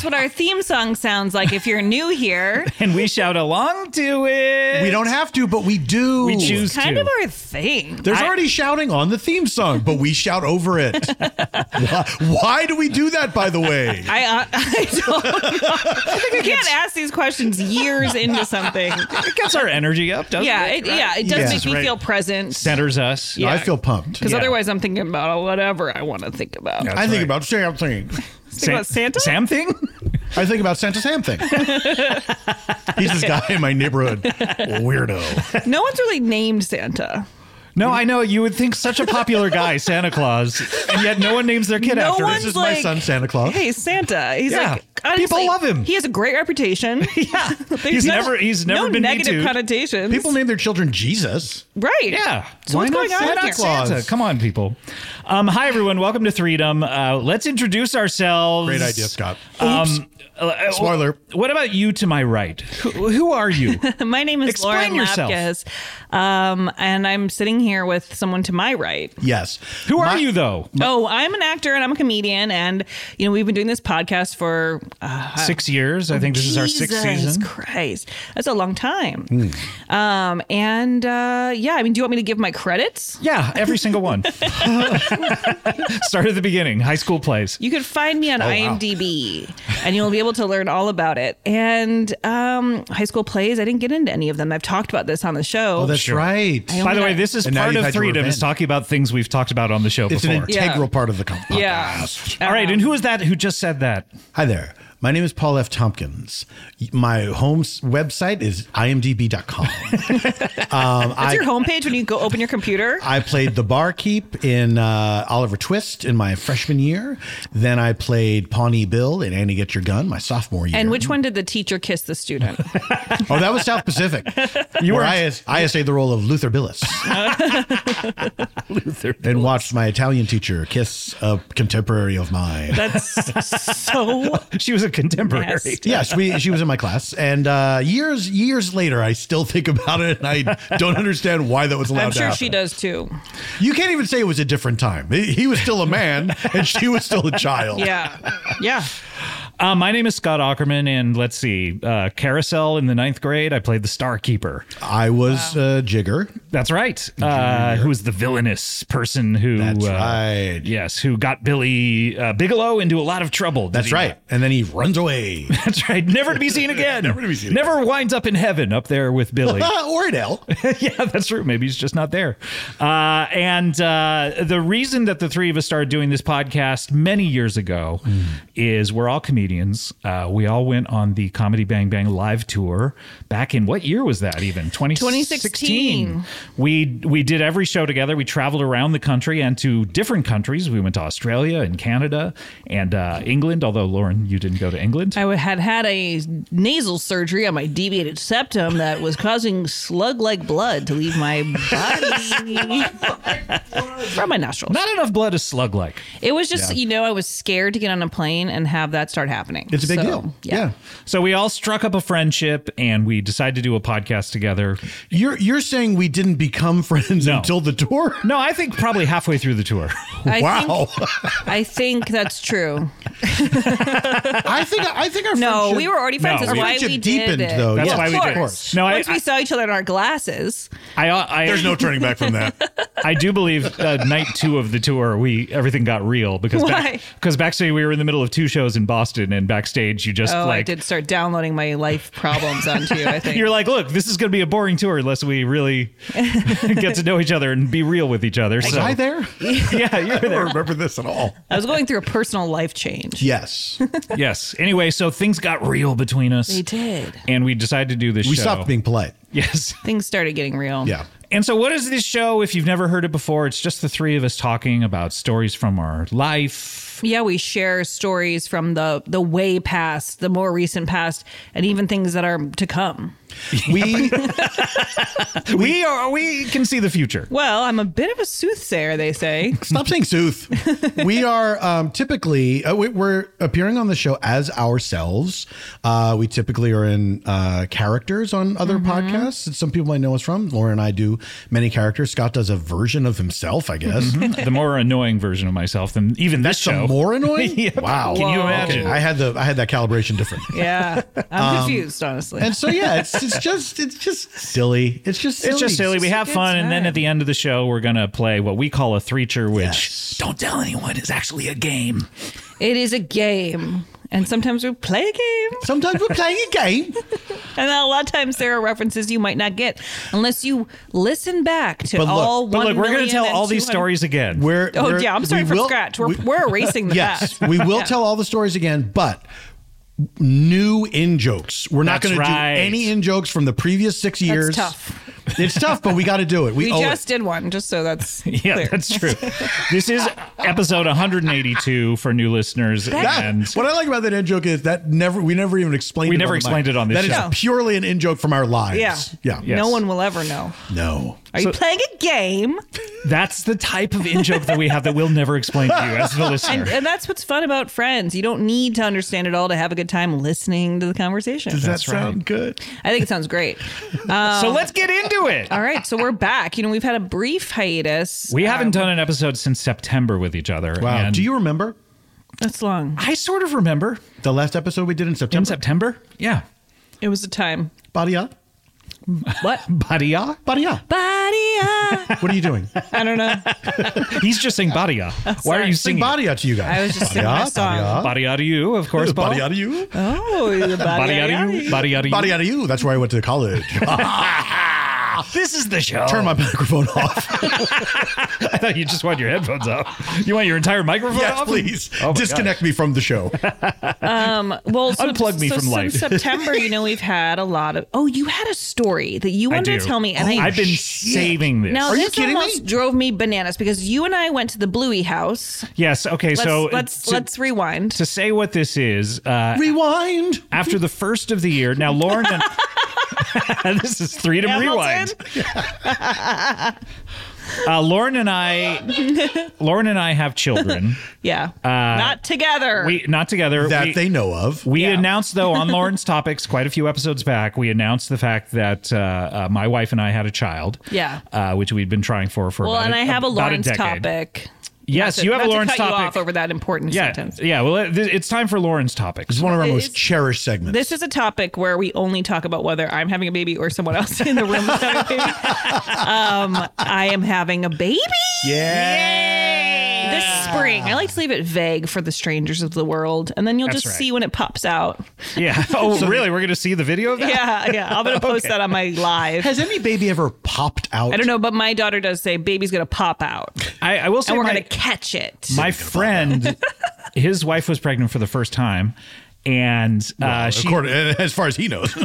That's what our theme song sounds like if you're new here. And we shout along to it. We don't have to, but we do. We choose It's kind to. of our thing. There's already shouting on the theme song, but we shout over it. Why do we do that, by the way? I don't know. You can't ask these questions years into something. It gets our energy up, doesn't it? It does Yeah. make me Right. feel present. Centers us. Yeah. I feel pumped. Because Yeah. otherwise I'm thinking about whatever I want to think about. Yeah. I think right. about something. Think about Santa? Sam thing? I think about Santa Sam thing. He's this guy in my neighborhood. Weirdo. No one's really named Santa. No, I know. You would think such a popular guy, Santa Claus, and yet no one names their kid No after him. one's This is my like, son, Santa Claus. Hey, Santa. He's Yeah. like, honestly, People love him. He has a great reputation. Yeah. There's He's never no been negative Me Too'd. connotations. People name their children Jesus. right. Yeah. So what's going on Santa here? Claus? Santa. Come on, people. Hi, everyone. Welcome to Freedom. Let's introduce ourselves. Great idea, Scott. Spoiler. What about you to my right? Who are you? My name is Explain Lauren yourself. Lapkus, and I'm sitting here with someone to my right. Yes. Who are you, though? Oh, I'm an actor and I'm a comedian, and we've been doing this podcast for 6 years. I think this is our sixth Jesus season. Christ, that's a long time. Hmm. Do you want me to give my credits? Yeah, every single one. Start at the beginning. High school plays. You could find me on IMDb, and you'll be able to learn all about it. And high school plays, I didn't get into any of them. I've talked about this on the show. Oh, that's Sure. right. By the way, this is And now part you've of had your Freedom, is revenge. talking about things we've talked about on the show It's before. an integral Yeah. part of the podcast. Yeah. All right, and who is that who just said that? Hi there. My name is Paul F. Tompkins. My home website is imdb.com. That's your homepage when you go open your computer. I played the barkeep in Oliver Twist in my freshman year. Then I played Pawnee Bill in Annie Get Your Gun my sophomore year. And which one did the teacher kiss the student? Oh, that was South Pacific. Where I essayed the role of Luther Billis. And watched my Italian teacher kiss a contemporary of mine. That's so. She was a contemporary. Nasty. Yes, she was in my class. And years later, I still think about it, and I don't understand why that was allowed I'm to sure happen. she does too. You can't even say it was a different time. He was still a man, and she was still a child. Yeah. Yeah. My name is Scott Ackerman, and let's see, Carousel in the 9th grade, I played the Star Keeper. I was Jigger. That's right. Who was the villainous person who... That's right. Yes, who got Billy Bigelow into a lot of trouble. That's right. And then he runs away. That's right. Never to be seen again. Never to be seen Never winds up in heaven up there with Billy. Or in hell. Yeah, that's true. Maybe he's just not there. The reason that the three of us started doing this podcast many years ago is we're all comedians. We all went on the Comedy Bang Bang live tour back in, what year was that even? 2016. We did every show together. We traveled around the country and to different countries. We went to Australia and Canada and England, although, Lauren, you didn't go to England. I had a nasal surgery on my deviated septum that was causing slug-like blood to leave my body from my nostrils. Not enough blood is slug-like. It was just, I was scared to get on a plane and have that start happening. It's a big So, deal. Yeah. So we all struck up a friendship and we decided to do a podcast together. You're saying we didn't become friends No. until the tour? No, I think probably halfway through the tour. Wow. I think that's true. I think our No, friendship- we were already friends. No, That's we- why friendship we deepened, did it. though. That's Yeah, why of we did course. it. No, Once we saw each other in our glasses. I There's no turning back from that. I do believe night 2 of the tour, everything got real because Why? backstage we were in the middle of 2 shows in Boston, and backstage you just I did start downloading my life problems onto you, I think. you're like, look, this is going to be a boring tour unless we really get to know each other and be real with each other. Was So I there? yeah, you were I don't there. remember this at all. I was going through a personal life change. Yes. Yes. Anyway, so things got real between us. They did. And we decided to do this We show. stopped being polite. Yes. Things started getting real. Yeah. And so what is this show? If you've never heard it before, it's just the three of us talking about stories from our life. Yeah, we share stories from the way past, the more recent past, and even things that are to come. We we can see the future. Well, I'm a bit of a soothsayer, they say. Stop saying sooth. We are typically we're appearing on the show as ourselves. We typically are in characters on other podcasts that some people might know us from. Laura and I do many characters. Scott does a version of himself, I guess. The more annoying version of myself than even this show. Some more annoying? Yeah. Wow. Can you imagine? Okay, I had that calibration different. Yeah. I'm confused, honestly. And so yeah, it's just silly. It's just silly. It's just silly. We have good fun, and then time. at the end of the show, we're gonna play what we call a threecher, which Yes. don't tell anyone is actually a game. It is a game. And sometimes we play a game. Sometimes we're playing a game. And then a lot of times there are references you might not get unless you listen back to But look- all But look, we're gonna tell all these 1,200,000. stories again. I'm starting from scratch. We're erasing the Yes, past. we will Yeah. tell all the stories again, but new in jokes. We're not That's going to right. do any in jokes from the previous 6 years. tough. It's tough, but we got to do it. We owe just it. did one, just so that's Yeah, clear. that's true. This is episode 182 for new listeners, and What I like about that in joke is that we never even explained. We it never on the explained mic. it on this That show. is purely an in joke from our lives. Yeah. yeah. Yes. No one will ever know. No. Are you playing a game? that's the type of in joke that we have that we'll never explain to you as the listener. And that's what's fun about Friends. You don't need to understand it all to have a good time listening to the conversation. Does that That's right. sound good? I think it sounds great. So let's get into it. All right, so we're back. We've had a brief hiatus. We haven't done an episode since September with each other. Wow. and Do you remember That's long. I sort of remember the last episode we did in September? in September. Yeah. It was a time. Badia? What? Badia? Badia. Badia. What are you doing? I don't know. He's just saying Badia. Why are you Sing singing? Badia to you guys. I was just singing my song. Badia to you, of course, Paul. Badia to you. Oh, the Badia to you. Badia to you. Badia to you. That's where I went to college. This is the show. Turn my microphone off. I thought you just want your headphones off. You want your entire microphone Yes, off? please. Oh my Disconnect me from the show. Well, so, Unplug me from life. Since September, we've had a lot of. Oh, you had a story that you I wanted do. to tell me, and I've been shit. saving this. now Are you this kidding me? almost drove me bananas because you and I went to the Bluey house. Yes. Okay. So Let's rewind. to say what this is. Rewind. After the first of the year, now Lauren and this is Freedom Rewind. Lauren and I have children. Yeah, not together. We not together. That they know of. We Yeah. announced, though, on Lauren's Topics quite a few episodes back, we announced the fact that my wife and I had a child. Yeah. Which we'd been trying for well, about and I have a about Lawrence decade. topic. Yes, Not to- you have a not to Lawrence cut you topic. off over that important sentence. Yeah. Well, it's time for Lauren's Topics. It's one of our It most is- cherished segments. This is a topic where we only talk about whether I'm having a baby or someone else in the room is having a baby. I am having a baby yeah. this spring. I like to leave it vague for the strangers of the world, and then you'll That's just right. see when it pops out. Yeah. Oh, really? We're going to see the video of that? Yeah. I'm gonna post that on my live. Has any baby ever popped out? I don't know, but my daughter does say baby's gonna pop out, I will say and we're my, gonna catch it. my friend, his wife was pregnant for the first time. And she as far as he knows.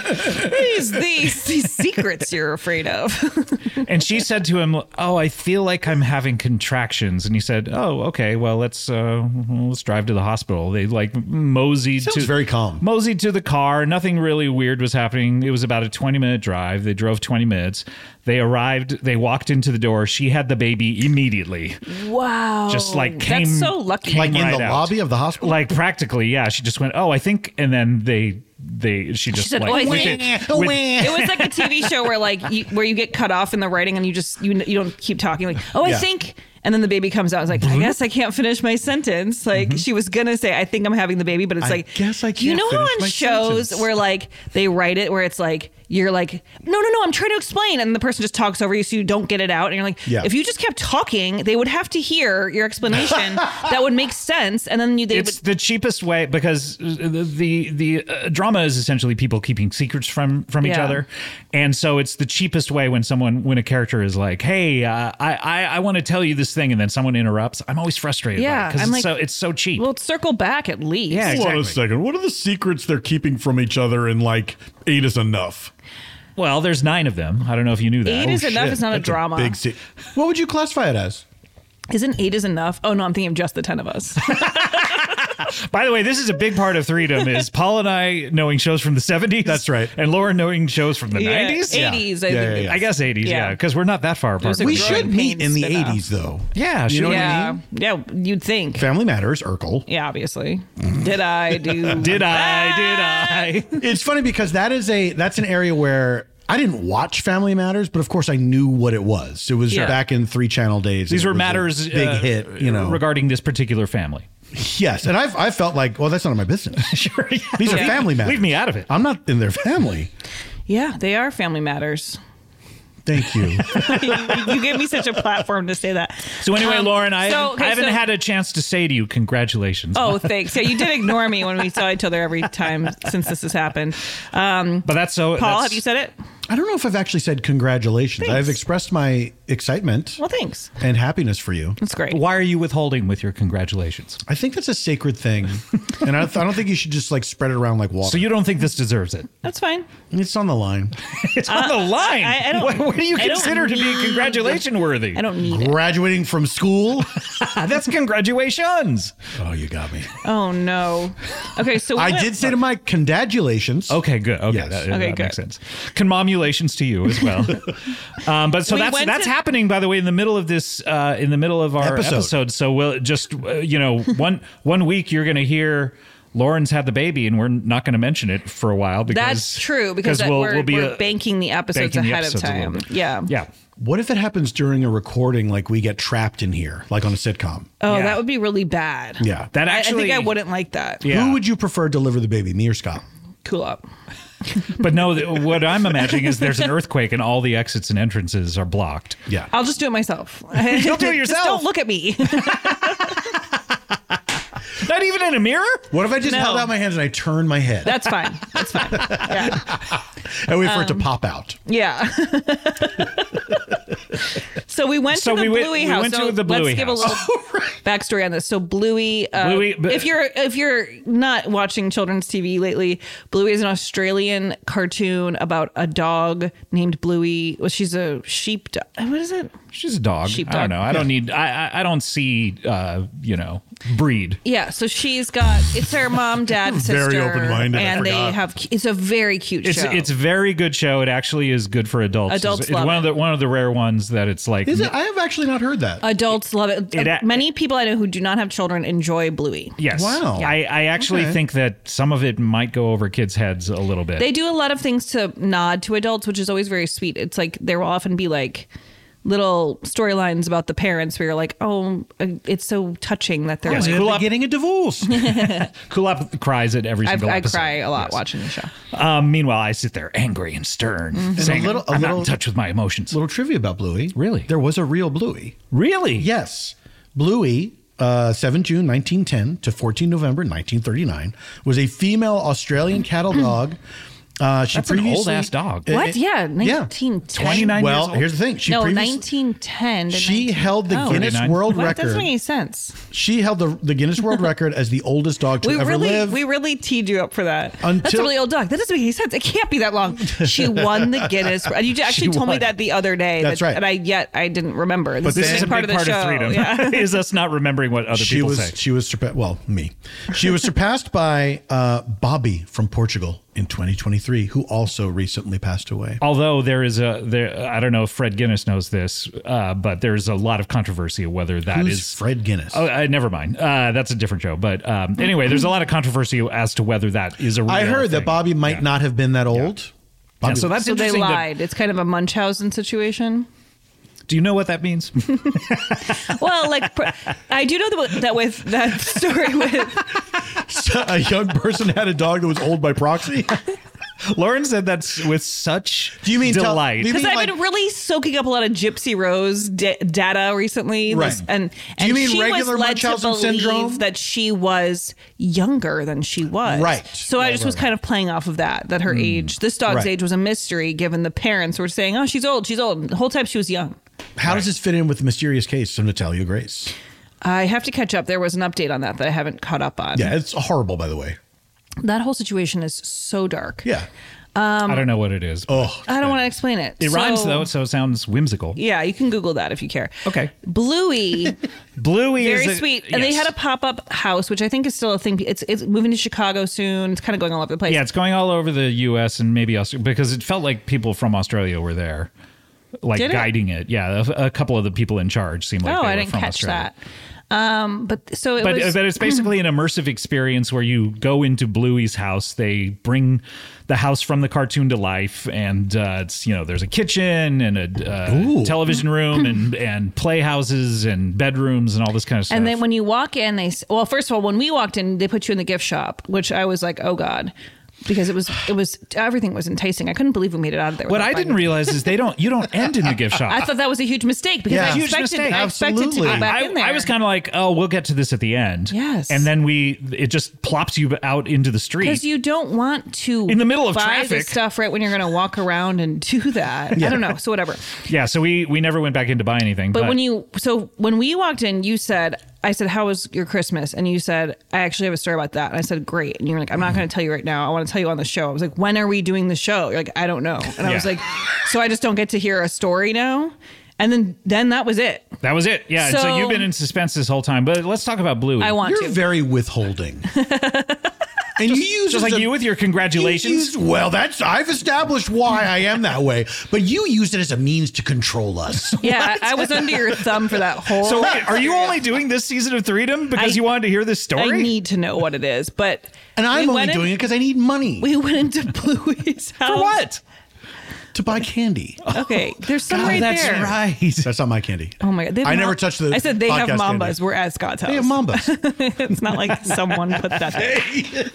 these secrets you're afraid of. and she said to him, "Oh, I feel like I'm having contractions." And he said, "Oh, okay. Well, let's drive to the hospital." They moseyed Sounds very calm. Moseyed to the car. Nothing really weird was happening. It was about a 20-minute drive. They drove 20 minutes. They arrived. They walked into the door. She had the baby immediately. Wow, Just came. that's so lucky. came Like in right the out. lobby of the hospital? Like practically, yeah. She just went, "Oh, I think," and then she just said, like "Oh, I with think." it- with- It was like a TV show where where you get cut off in the writing and you don't keep talking. Like, oh, I Yeah. think, and then the baby comes out. It's like, I guess I can't finish my sentence. Like she was gonna say, I think I'm having the baby, but it's I like, guess I You can't know how finish on my shows sentence. where they write it where it's like you're like, no, I'm trying to explain, and the person just talks over you so you don't get it out, and you're like, Yeah. if you just kept talking, they would have to hear your explanation. That would make sense, and then It's the cheapest way because the drama is essentially people keeping secrets from each Yeah. other, and so it's the cheapest way when a character is like, "Hey, I want to tell you this thing," and then someone interrupts. I'm always frustrated. Yeah, because I'm it's so cheap. Well, circle back at least. Yeah, Hold on a exactly. second. What are the secrets they're keeping from each other and 8 is enough? Well, there's 9 of them. I don't know if you knew that. 8 is enough. Shit, It's not a that's drama. big what would you classify it as? Isn't 8 is enough? Oh no, I'm thinking of just the 10 of us. By the way, this is a big part of Freedom is Paul and I knowing shows from the 70s. That's right. And Lauren knowing shows from the 90s. 80s, I think. I guess 80s, yeah, because we're not that far apart. There's a We growing should meet pains in the spin-off. 80s, though. Yeah, You know what I Yeah, mean? yeah, you'd think. Family Matters, Urkel. Yeah, obviously. Did I do? Did I? It's funny because that's an area where I didn't watch Family Matters, but of course I knew what it was. It was Yeah. back in 3-channel days. These It were was a matters big hit, regarding this particular family. Yes, and I felt like, well, that's none of my business. Sure. Yeah. These are family matters. Leave me out of it. I'm not in their family. Yeah, they are Family Matters. Thank you. You gave me such a platform to say that. So anyway, Lauren, I so- okay, haven't so- had a chance to say to you, congratulations. Oh, thanks. Yeah, you did ignore me when we saw each other every time since this has happened. But that's so. Paul, that's, have you said it? I don't know if I've actually said congratulations. Thanks. I've expressed my excitement Well, thanks. and happiness for you. That's great. Why are you withholding with your congratulations? I think that's a sacred thing, and I don't think you should just like spread it around like water. So you don't think this deserves it? That's fine. It's on the line. It's on the line. I don't- what do you I don't consider to be need- congratulation worthy? I don't need it. Graduating from school. That's congratulations. Oh, you got me. Oh, no. Okay, so I did say to my congratulations. Okay, good. Okay, Yes. that, Okay, that makes good. sense. Conmomulations to you as well. But so We that's went that's to- happening, by the way, in the middle of this, in the middle of our Episode. episode. So we'll just one week you're going to hear Lauren's had the baby, and we're not going to mention it for a while because That's true because we're banking the episodes banking the ahead episodes a of little time. bit. Yeah. Yeah. What if it happens during a recording, like we get trapped in here, like on a sitcom? Oh, Yeah. that would be really bad. Yeah. That I actually, think I wouldn't like that. Yeah. Who would you prefer deliver the baby, me or Scott? Cool up. But no, what I'm imagining is there's an earthquake and all the exits and entrances are blocked. Yeah. I'll just do it myself. Don't do it yourself. Just don't look at me. Not even in a mirror? What if I just No. held out my hands and I turned my head That's fine. That's fine. Yeah. and wait for it to pop out? Yeah. So we went So to the we went- Bluey we house. went So to the Bluey let's give a house. little backstory on this. So Bluey, Bluey, but- if you're not watching children's TV lately, Bluey is an Australian cartoon about a dog named Bluey. Well, she's a sheep. What is it? She's a dog. Sheepdog. I don't know. I don't need. I don't see. Breed. Yeah, so she's got it's her mom, dad, sister, Very open-minded, I and they forgot. have. It's a very cute show. It's a very good show. It actually is good for adults. Adults it's love one of the rare ones that it's like. Is it? I have actually not heard that. Adults love it. Many people I know who do not have children enjoy Bluey. Yes. Wow. I actually Okay. think that some of it might go over kids' heads a little bit. They do a lot of things to nod to adults, which is always very sweet. It's like there will often be like little storylines about the parents where you're like, oh, it's so touching that they're Yes, like, Cool Up- getting a divorce. Cool Up cries at every single I episode. cry a lot Yes. watching the show. Meanwhile, I sit there angry and stern, saying, a I'm not little- in touch with my emotions. Little trivia about Bluey. Really? There was a real Bluey. Really? Yes. Bluey, 7 June 1910 to 14 November 1939, was a female Australian cattle dog. She That's an previously old-ass dog. What? Yeah, 1910. 29 Well, years old. here's the thing. She No, previously- 1910. to She 19 held the Oh. Guinness 39. World What? That doesn't Record. make any sense. She held the Guinness World Record as the oldest dog to ever live. We really teed you up for that. That's a Until- really old dog. That doesn't make any sense. It can't be that long. She won the Guinness. And you actually told me won. that the other day. That's right. And I didn't remember. But this a is a big part of show. freedom. Yeah. Is us not remembering what other people say. She was surpassed. Well, me. She was surpassed by Bobby from Portugal in 2023, who also recently passed away. Although there, I don't know if Fred Guinness knows this, but there's a lot of controversy of whether that Who's is Fred Guinness? Oh, never mind. That's a different show. But anyway, there's a lot of controversy as to whether that is a real I heard thing. that Bobby might Yeah. not have been that old. Yeah, Bobby, so that's So they interesting. lied. It's kind of a Munchausen situation. Do you know what that means? Well, I do know that with that story with a young person had a dog that was old by proxy. Lauren said that's with such Do you mean tell- delight. do you because mean I've been really soaking up a lot of Gypsy Rose data recently. Right. And Do you mean she regular was led to Munchausen believe syndrome? that she was younger than she was. Right. So I just was kind of playing off of that her age, this dog's Right. age was a mystery given the parents were saying, oh, she's old. The whole time she was young. How does this fit in with the mysterious case of Natalia Grace? I have to catch up. There was an update on that I haven't caught up on. Yeah, it's horrible, by the way. That whole situation is so dark. Yeah. I don't know what it is. Oh, I don't want to explain it. It rhymes though, so it sounds whimsical. Yeah, you can Google that if you care. Okay. Bluey, Bluey very is sweet, and they yes. had a pop-up house, which I think is still a thing. It's moving to Chicago soon. It's kind of going all over the place. Yeah, it's going all over the U.S. and maybe Australia because it felt like people from Australia were there, like Did it? guiding it. Yeah, a couple of the people in charge seemed like they I were didn't from catch Australia. that. But It's basically an immersive experience where you go into Bluey's house. They bring the house from the cartoon to life, and it's there's a kitchen and a television room and playhouses and bedrooms and all this kind of stuff. And then when you walk in, first of all, when we walked in, they put you in the gift shop, which I was like, oh God. Because it was everything was enticing. I couldn't believe we made it out of there. What I didn't realize is you don't end in the gift shop. I thought that was a huge mistake because Yeah. I Huge expected mistake. to Absolutely. go back in there. I was kind of like, oh, we'll get to this at the end. Yes. And then it just plops you out into the street. because you don't want to In the middle of buy the traffic. stuff right when you're going to walk around and do that. I don't know. So whatever. Yeah, so we never went back in to buy anything. But when we walked in, I said, how was your Christmas? And you said, I actually have a story about that. And I said, great. And you were like, I'm not going to tell you right now. I want to tell you on the show. I was like, when are we doing the show? You're like, I don't know. And I was Yeah. like, so I just don't get to hear a story now? And then that was it. that was it. Yeah, and so So- you've been in suspense this whole time. But let's talk about Bluey. I want you're to. very withholding. And you use Just it like as you with your congratulations. I've established why I am that way, but you used it as a means to control us. Yeah, I was under your thumb for that whole. So wait, are you only doing this season of Freedom because I- you wanted to hear this I story? need to know what it is, but And I'm we only went in- doing it because I need money We went into Bluey's house. For what? to buy candy. Okay, there's some Oh, right that's there. right. That's not my candy. Oh my god! They have I never touched the I said they have podcast mambas. candy. We're at Scott's house. They have mambas. It's not like someone put that there.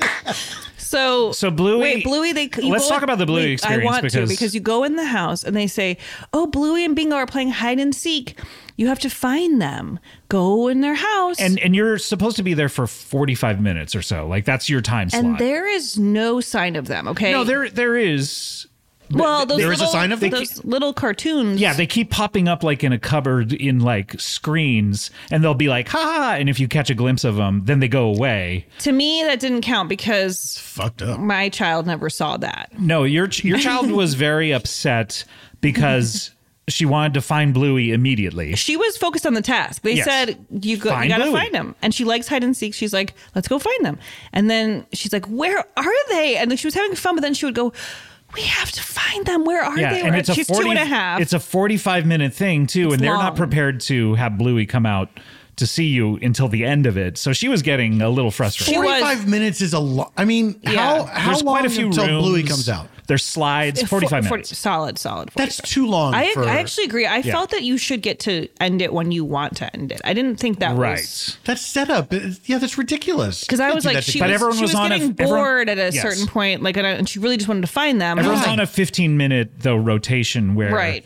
So Bluey- Wait, Bluey. Let's talk about the Bluey experience I want because- because you go in the house and they say, "Oh, Bluey and Bingo are playing hide and seek. You have to find them. Go in their house." And you're supposed to be there for 45 minutes or so. Like that's your time slot. And there is no sign of them. Okay. no, there is. Well, those there is a little, sign of them? those little cartoons. Yeah, they keep popping up like in a cupboard in like screens, and they'll be like, "Ha!" And if you catch a glimpse of them, then they go away. To me, that didn't count because Fucked up. my child never saw that. No, your child was very upset because she wanted to find Bluey immediately. She was focused on the task. They Yes. said you Find gotta Bluey. find them, and she likes hide and seek. She's like, let's go find them. And then she's like, where are they? And then she was having fun, but then she would go, we have to find them. Where are Yeah, they? and it's She's 40, 2.5. It's a 45-minute thing too, and they're long. not prepared to have Bluey come out to see you until the end of it. So she was getting a little frustrated. She was- 45 minutes is a lot. I mean, Yeah. how There's long quite a few until rooms. Bluey comes out? There's slides, 45 minutes. Solid. That's too long. I for, actually agree. I felt that you should get to end it when you want to end it. I didn't think that Right. was That's setup. Yeah, that's ridiculous. because I was like, she But was, everyone she was was on a- getting everyone- bored at a Yes. certain point, like, and she really just wanted to find them. Everyone's And I on a was 15-minute though rotation where Right.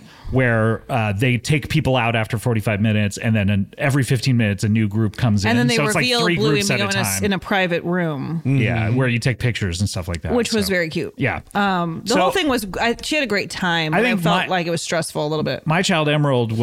they take people out after 45 minutes, and then every 15 minutes a new group comes in. and then they so it's like reveal 3 Bluey groups and at a Bingo time. in a private room, Yeah, where you take pictures and stuff like that, which was so- very cute. Yeah. The whole thing was, she had a great time. I I think felt my- like it was stressful a little bit. My child Emerald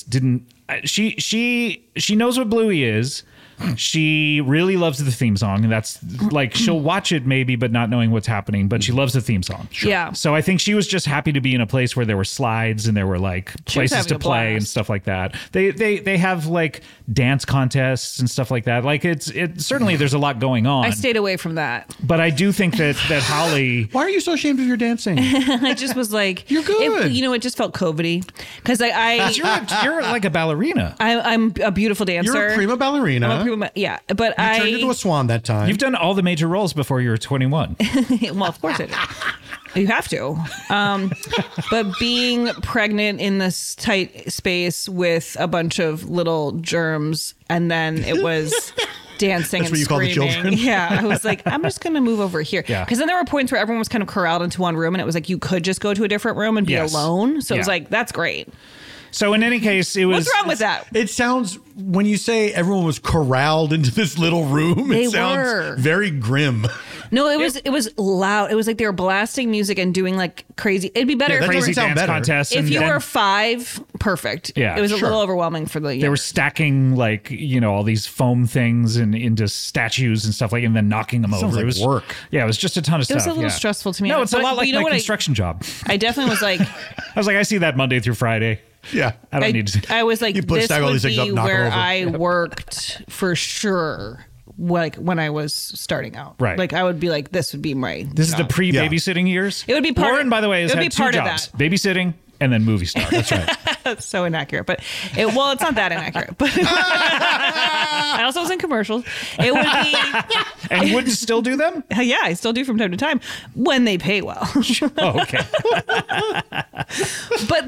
she knows what Bluey is. She really loves the theme song, and that's like she'll watch it maybe, but not knowing what's happening. But she loves the theme song. Yeah. So I think she was just happy to be in a place where there were slides and there were like She was places having to a play and blast. stuff like that. They have like dance contests and stuff like that. Like it certainly there's a lot going on. I stayed away from that. But I do think that Holly. Why are you so ashamed of your dancing? I just was like, You're good. It just felt COVID-y because You're like a ballerina. I'm a beautiful dancer. You're a prima ballerina. I'm a prima, yeah, but You turned into a swan that time. You've done all the major roles before you were 21. well, of course I did. You have to. But being pregnant in this tight space with a bunch of little germs, and then it was dancing That's and what you call the screaming. children? Yeah, I was like, I'm just going to move over here. Yeah. Because then there were points where everyone was kind of corralled into one room, and it was like you could just go to a different room and be Yes. alone. So it was Yeah. like, that's great. So in any case, it was. What's wrong with that? It sounds, when you say everyone was corralled into this little room, They it sounds were. very grim. No, it was loud. It was like they were blasting music and doing like crazy. It'd be better Yeah, if, that you Crazy were, sound dance better. contests. if and you then were 5. Perfect. Yeah, it was a sure. little overwhelming for the. They were stacking like all these foam things and into statues and stuff like, and then knocking them Sounds over. like It was work. Yeah, it was just a ton of stuff. was a little yeah. stressful to me. No, it's a But lot like you know my what construction job. I definitely was like. I was like, I see that Monday through Friday. Yeah. I don't need to. I was like, You put this stack all would these things be up, knock 'em where over. I worked for sure. Like when I was starting out, Right. Like I would be like, this would be my. This is the job. pre-babysitting years. It would be part Lauren, of- by the way, has it would had be 2 part of jobs: that. babysitting and then movie star. That's right. That's so inaccurate, but it's not that inaccurate. But I also was in commercials. It would be, And would still do them? yeah, I still do from time to time when they pay well. Oh, okay. But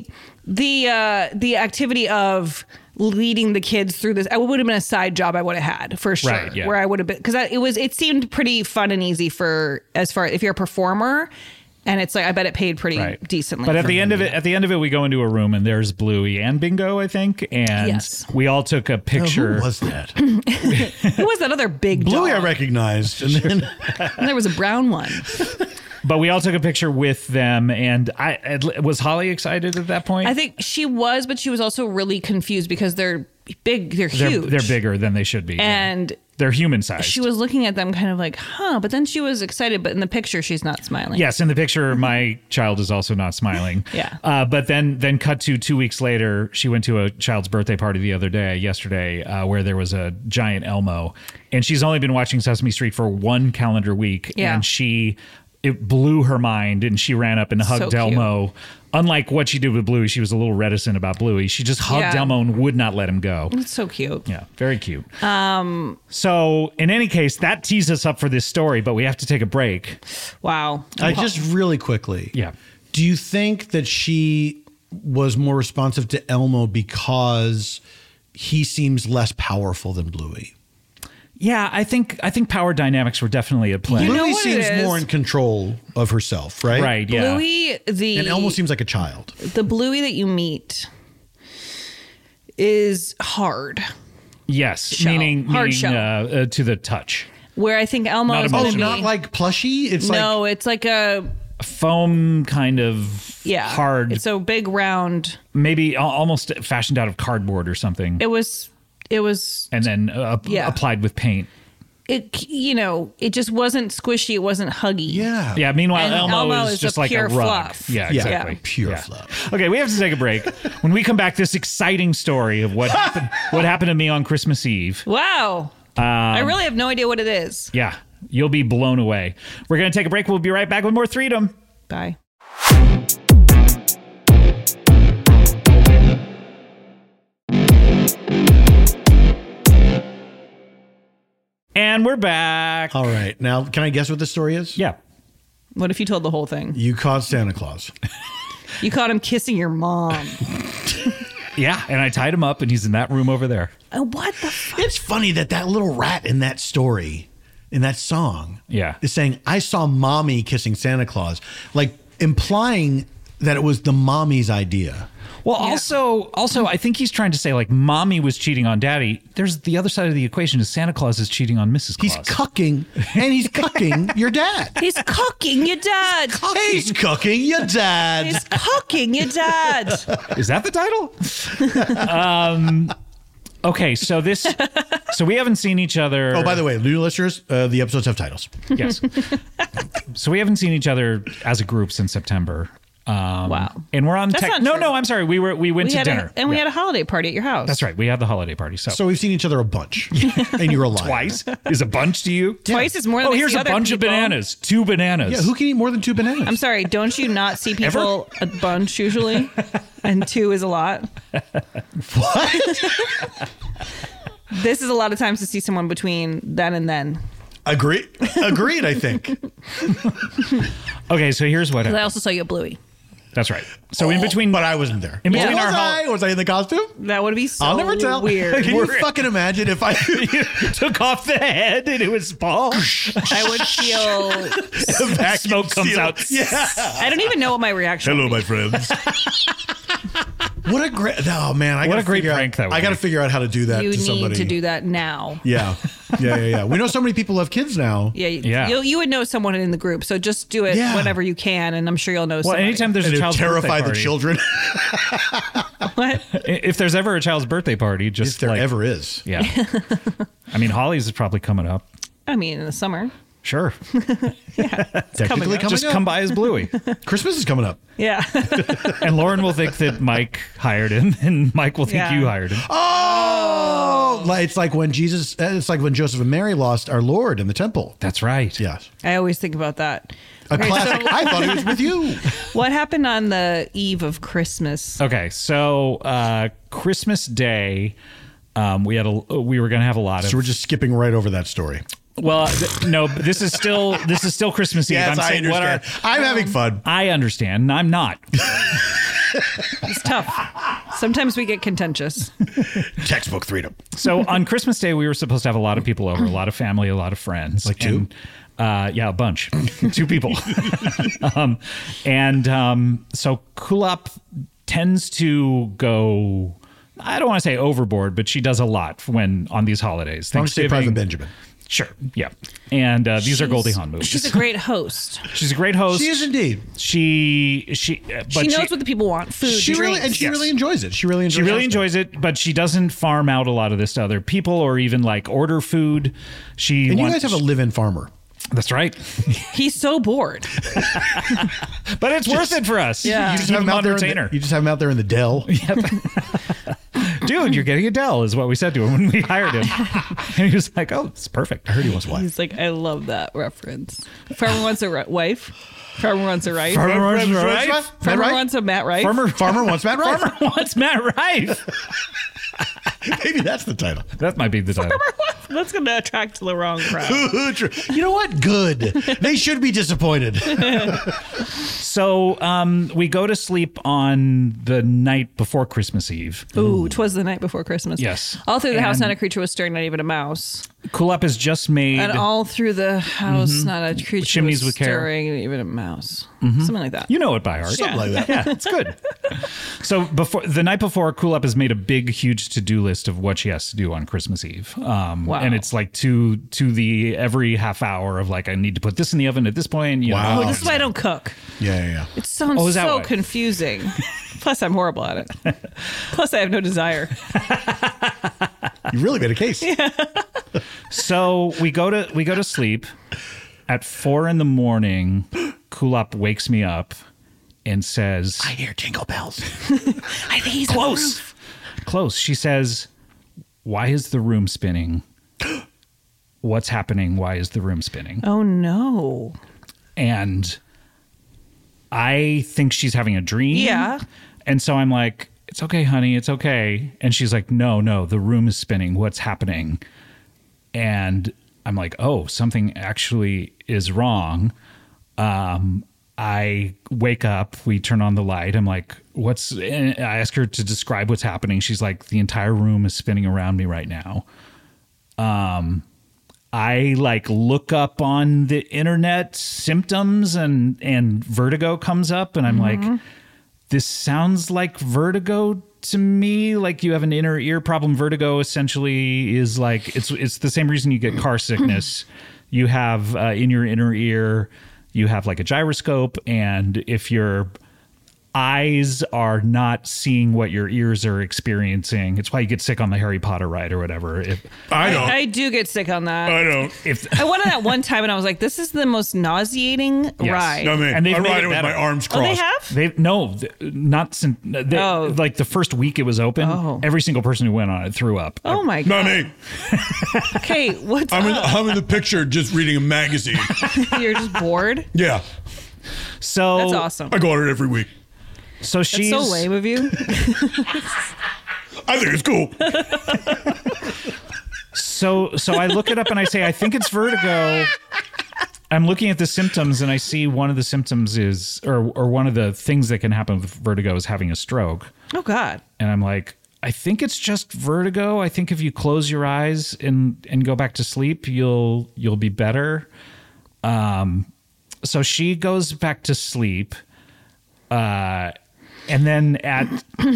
the activity of leading the kids through this, it would have been a side job I would have had for sure. Right, yeah. Where I would have been, because it seemed pretty fun and easy for as far if you're a performer, and it's like I bet it paid pretty Right. decently. But at for the me. end of it, we go into a room and there's Bluey and Bingo, I think, and Yes. we all took a picture. Who was that? who was that other big Bluey I dog? recognized. And then And there was a brown one. But we all took a picture with them, and was Holly excited at that point? I think she was, but she was also really confused because they're big, they're huge, They're bigger than they should be, and they're human sized. she was looking at them kind of like, huh? But then she was excited. But in the picture, she's not smiling. Yes, in the picture, my child is also not smiling. Yeah. But then cut to 2 weeks later, she went to a child's birthday party yesterday, where there was a giant Elmo, and she's only been watching Sesame Street for 1 calendar week, Yeah. and it blew her mind, and she ran up and hugged So cute. Elmo. Unlike what she did with Bluey, she was a little reticent about Bluey. She just hugged Yeah. Elmo and would not let him go. It's so cute. Yeah, very cute. So in any case, that tees us up for this story, but we have to take a break. Wow. I just really quickly. Yeah. Do you think that she was more responsive to Elmo because he seems less powerful than Bluey? Yeah, I think power dynamics were definitely at play. You know Bluey what it seems is? more in control of herself, right? Right, yeah. Bluey, And Elmo seems like a child. the Bluey that you meet is hard. Yes, Shell. meaning Hard shell. to the touch. Where I think Elmo Not is emotional. Oh, going to not be. like plushy? It's No, like it's like a Foam kind of hard, It's a big round. maybe almost fashioned out of cardboard or something, It was. and then Yeah. applied with paint. It just wasn't squishy. It wasn't huggy. yeah. Yeah, meanwhile, And Elmo, Elmo is is just a like a pure rug. fluff. Yeah, Yeah, exactly. pure Yeah. fluff. Okay, we have to take a break. When we come back, this exciting story of what happened to me on Christmas Eve. Wow. I really have no idea what it is. Yeah, you'll be blown away. We're going to take a break. We'll be right back with more Freedom. Bye. And we're back. All right. Now, can I guess what the story is? Yeah. What if you told the whole thing? You caught Santa Claus. You caught him kissing your mom. Yeah, and I tied him up, and he's in that room over there. What the fuck? It's funny that little rat in that story, in that song, Yeah. is saying, I saw mommy kissing Santa Claus, like implying that it was the mommy's idea. Well, also, I think he's trying to say, like, mommy was cheating on daddy. There's the other side of the equation is Santa Claus is cheating on Mrs. He's Claus. cucking, and he's cucking your dad. He's cooking your dad. He's cooking your dad. He's cooking your dad. Is that the title? Okay, so we haven't seen each other. Oh, by the way, new listeners, the episodes have titles. Yes. So we haven't seen each other as a group since September. Wow. And we're on That's not No, true. I'm sorry. We went to dinner. We had a holiday party at your house. That's right. We had the holiday party. So, So we've seen each other a bunch, and you're alive. twice is a bunch to you? Twice is more than Oh, I here's see a other bunch of people. bananas. 2 bananas. Yeah, who can eat more than 2 bananas? I'm sorry, don't you not see people a bunch usually? And 2 is a lot. What? This is a lot of times to see someone between then and then. Agreed, I think. Okay, so here's what I happened. also saw you at Bluey. That's right. So in between, But I wasn't there. In between Yeah. our Was I in the costume? That would be so I'll never tell. weird. Can you fucking imagine if I... took off the head and it was Paul. I would feel. Smoke comes seal. out. Yeah. I don't even know what my reaction. Hello, would my be. friends. What a great! Oh man, What a great prank that would I got to be. figure out how to do that You to need somebody. to do that now. Yeah. We know so many people have kids now. Yeah, Yeah. You would know someone in the group, so just do it Yeah. whenever you can, and I'm sure you'll know. Well, somebody. anytime there's And a it child's terrify birthday the party, children What? if there's ever a child's birthday party, just if there like, ever is. yeah. I mean, Holly's is probably coming up. I mean, in the summer. Sure. Technically up. coming Just up. come by as Bluey. Christmas is coming up. Yeah. And Lauren will think that Mike hired him, and Mike will think Yeah. you hired him. Oh, it's like when it's like when Joseph and Mary lost our Lord in the temple. That's right. Yes. I always think about that. A Okay, classic. so- I thought he was with you. What happened on the eve of Christmas? Okay, so Christmas Day, we were going to have a lot of. So we're just skipping right over that story. Well, no, this is still Christmas Eve. Yes, I saying what understand. I'm having fun. I understand, and I'm not. It's tough. Sometimes we get contentious. Textbook freedom. So on Christmas Day, we were supposed to have a lot of people over, a lot of family, a lot of friends. Like two? And, yeah, a bunch. 2 people. So Kulap tends to go, I don't want to say overboard, but she does a lot when on these holidays. I'm going to say Private Thanksgiving. Benjamin. Sure, yeah. And these are Goldie Hawn movies. She's a great host. She's a great host. She is indeed. She knows what the people want: food, She really drinks. really enjoys it. She really enjoys. She really hosting. enjoys it, but she doesn't farm out a lot of this to other people or even like order food. And you guys have a live-in farmer. That's right. He's so bored. But it's worth it for us. Yeah. You just Keep have him him out on there. retainer. You just have him out there in the Dell. Dude, you're getting Adele is what we said to him when we hired him. And he was like, oh, it's perfect. I heard he wants wife. He's like, I love that reference. Farmer wants a wife. Farmer wants a Rife. Farmer wants a Rife. Matt Farmer Rife? wants a Matt Rife. Farmer wants Matt Rife. Farmer wants Matt Rife. Maybe that's the title. That might be the title. That's going to attract the wrong crowd. You know what? Good. They should be disappointed. So we go to sleep on the night before Christmas Eve. Ooh, 'twas the night before Christmas. Yes. All through the house, And- not a creature was stirring, not even a mouse. Kulap has just made And all through the house, not a creature Chimneys was with care. stirring, not even a mouse. Something like that. You know it by heart. Something like that. Yeah, it's good. So the night before, Kulap has made a big, huge to-do list of what she has to do on Christmas Eve. Wow. And it's like to the every half hour of like, I need to put this in the oven at this point. You Wow. Oh, know. this is why I don't cook. Yeah. It sounds Oh, is that so why? confusing. Plus, I'm horrible at it. Plus, I have no desire. You really made a case. So we go to sleep at 4 a.m. Kulap wakes me up and says, I hear jingle bells. I think he's close. She says, why is the room spinning? What's happening? Why is the room spinning? Oh, no. And I think she's having a dream. Yeah. And so I'm like, it's okay, honey, it's okay. And she's like, no, the room is spinning. What's happening? And I'm like, oh, something actually is wrong. I wake up, we turn on the light. I'm like, and I ask her to describe what's happening. She's like, the entire room is spinning around me right now. I like look up on the internet symptoms and vertigo comes up and I'm like, this sounds like vertigo to me. Like you have an inner ear problem. Vertigo essentially is like, it's the same reason you get car sickness. You have in your inner ear, you have like a gyroscope, and if your eyes are not seeing what your ears are experiencing, it's why you get sick on the Harry Potter ride or whatever. I don't. I do get sick on that. I don't. I went on that one time and I was like, this is the most nauseating ride. No, man. And they've I made ride it it with better. my arms Oh, they crossed. have? Not since Oh. like the first week it was open. Oh. Every single person who went on it threw up. Oh, my Not God. me. Okay, what's I'm up? in the picture just reading a magazine. You're just bored? Yeah. So That's awesome. I go on it every week. So That's she's so lame of you. I think it's cool. So I look it up and I say, I think it's vertigo. I'm looking at the symptoms and I see one of the symptoms is, or one of the things that can happen with vertigo is having a stroke. Oh, God. And I'm like, I think it's just vertigo. I think if you close your eyes and go back to sleep, you'll be better. So she goes back to sleep. And then at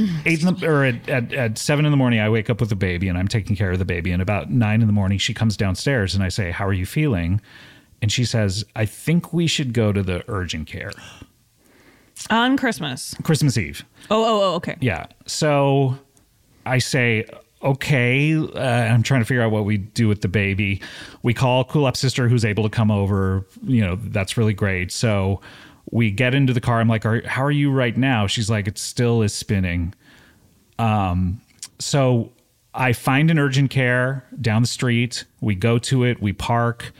7 in the morning, I wake up with the baby and I'm taking care of the baby. And about 9 in the morning, she comes downstairs and I say, "How are you feeling?" And she says, "I think we should go to the urgent care." On Christmas Eve. Oh, okay. Yeah. So I say, okay, I'm trying to figure out what we do with the baby. We call Cool Up's sister who's able to come over. That's really great. So we get into the car. I'm like, how are you right now? She's like, it still is spinning. So I find an urgent care down the street. We go to it. We park.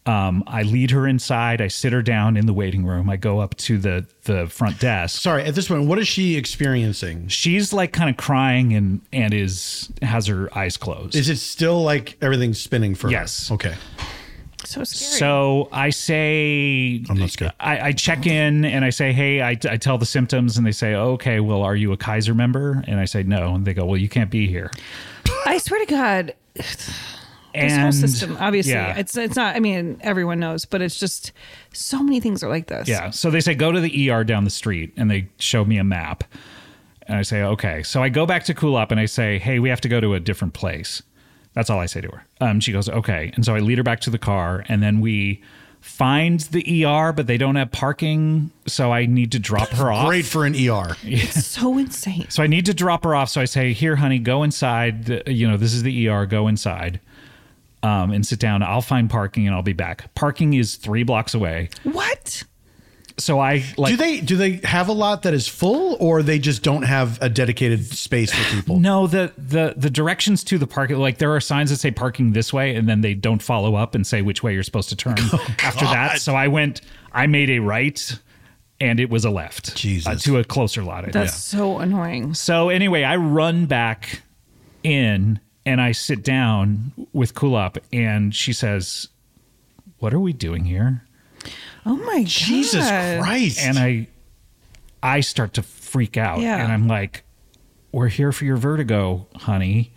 I lead her inside. I sit her down in the waiting room. I go up to the front desk. Sorry, at this point, what is she experiencing? She's like kind of crying and has her eyes closed. Is it still like everything's spinning for Yes. her? Okay. So scary. So I say, I'm not scared. I check in and I say, hey, I tell the symptoms and they say, okay, well, are you a Kaiser member? And I say, no. And they go, well, you can't be here. I swear to God. This whole system, obviously, it's not. I mean, everyone knows, but it's just so many things are like this. Yeah. So they say go to the ER down the street, and they show me a map, and I say okay. So I go back to Cool Up and I say, hey, we have to go to a different place. That's all I say to her. She goes okay, and so I lead her back to the car, and then we find the ER, but they don't have parking, so I need to drop her off. Great for an ER. It's so insane. So I need to drop her off. So I say, here, honey, go inside. This is the ER. Go inside. And sit down. I'll find parking and I'll be back. Parking is 3 blocks away. What? So I like. Do they have a lot that is full, or they just don't have a dedicated space for people? No, the directions to the parking, like there are signs that say parking this way, and then they don't follow up and say which way you're supposed to turn after that. So I made a right, and it was a left. Jesus. To a closer lot. That's so annoying. So anyway, I run back in. And I sit down with Cool Up, and she says, "What are we doing here?" Oh my God. Jesus Christ! And I start to freak out, and I'm like, "We're here for your vertigo, honey."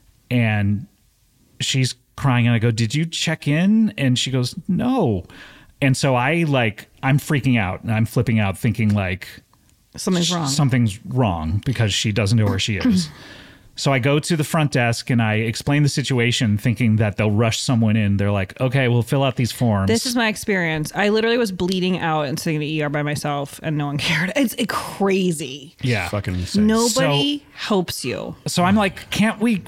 And she's crying, and I go, "Did you check in?" And she goes, "No." And so I'm freaking out, and I'm flipping out, thinking like something's wrong because she doesn't know where she is. So I go to the front desk and I explain the situation, thinking that they'll rush someone in. They're like, okay, we'll fill out these forms. This is my experience. I literally was bleeding out and sitting in the ER by myself, and no one cared. It's crazy. Yeah. Fucking insane. Nobody helps you. So I'm like, can't we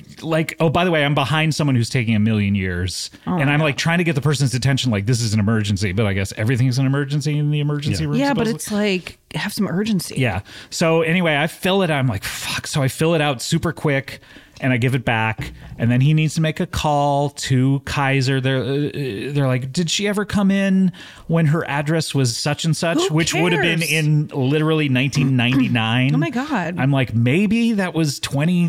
by the way, I'm behind someone who's taking 1,000,000 years. And I'm like trying to get the person's attention like this is an emergency, but I guess everything's an emergency in the emergency room. Yeah, supposedly. but it's like, have some urgency. Yeah. So anyway, I fill it out. I'm like, fuck. So I fill it out super quick and I give it back. And then he needs to make a call to Kaiser. They're like, did she ever come in when her address was such and such? Who which would have been cares? in literally 1999. Oh my God. I'm like, maybe that was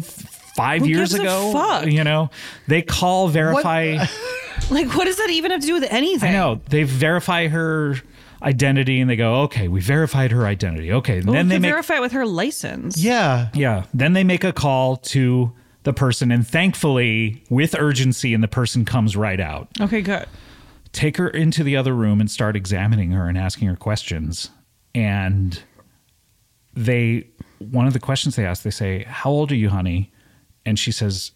25 years gives a ago. fuck? They call, verify. Like, what does that even have to do with anything? I know. They verify her identity and they go, okay, we verified her identity. Okay. And Well, then we they can make verify it with her license. Yeah. Yeah. Then they make a call to the person, and thankfully, with urgency, and the person comes right out. Okay, good. Take her into the other room and start examining her and asking her questions. And one of the questions they ask, they say, how old are you, honey? And she says,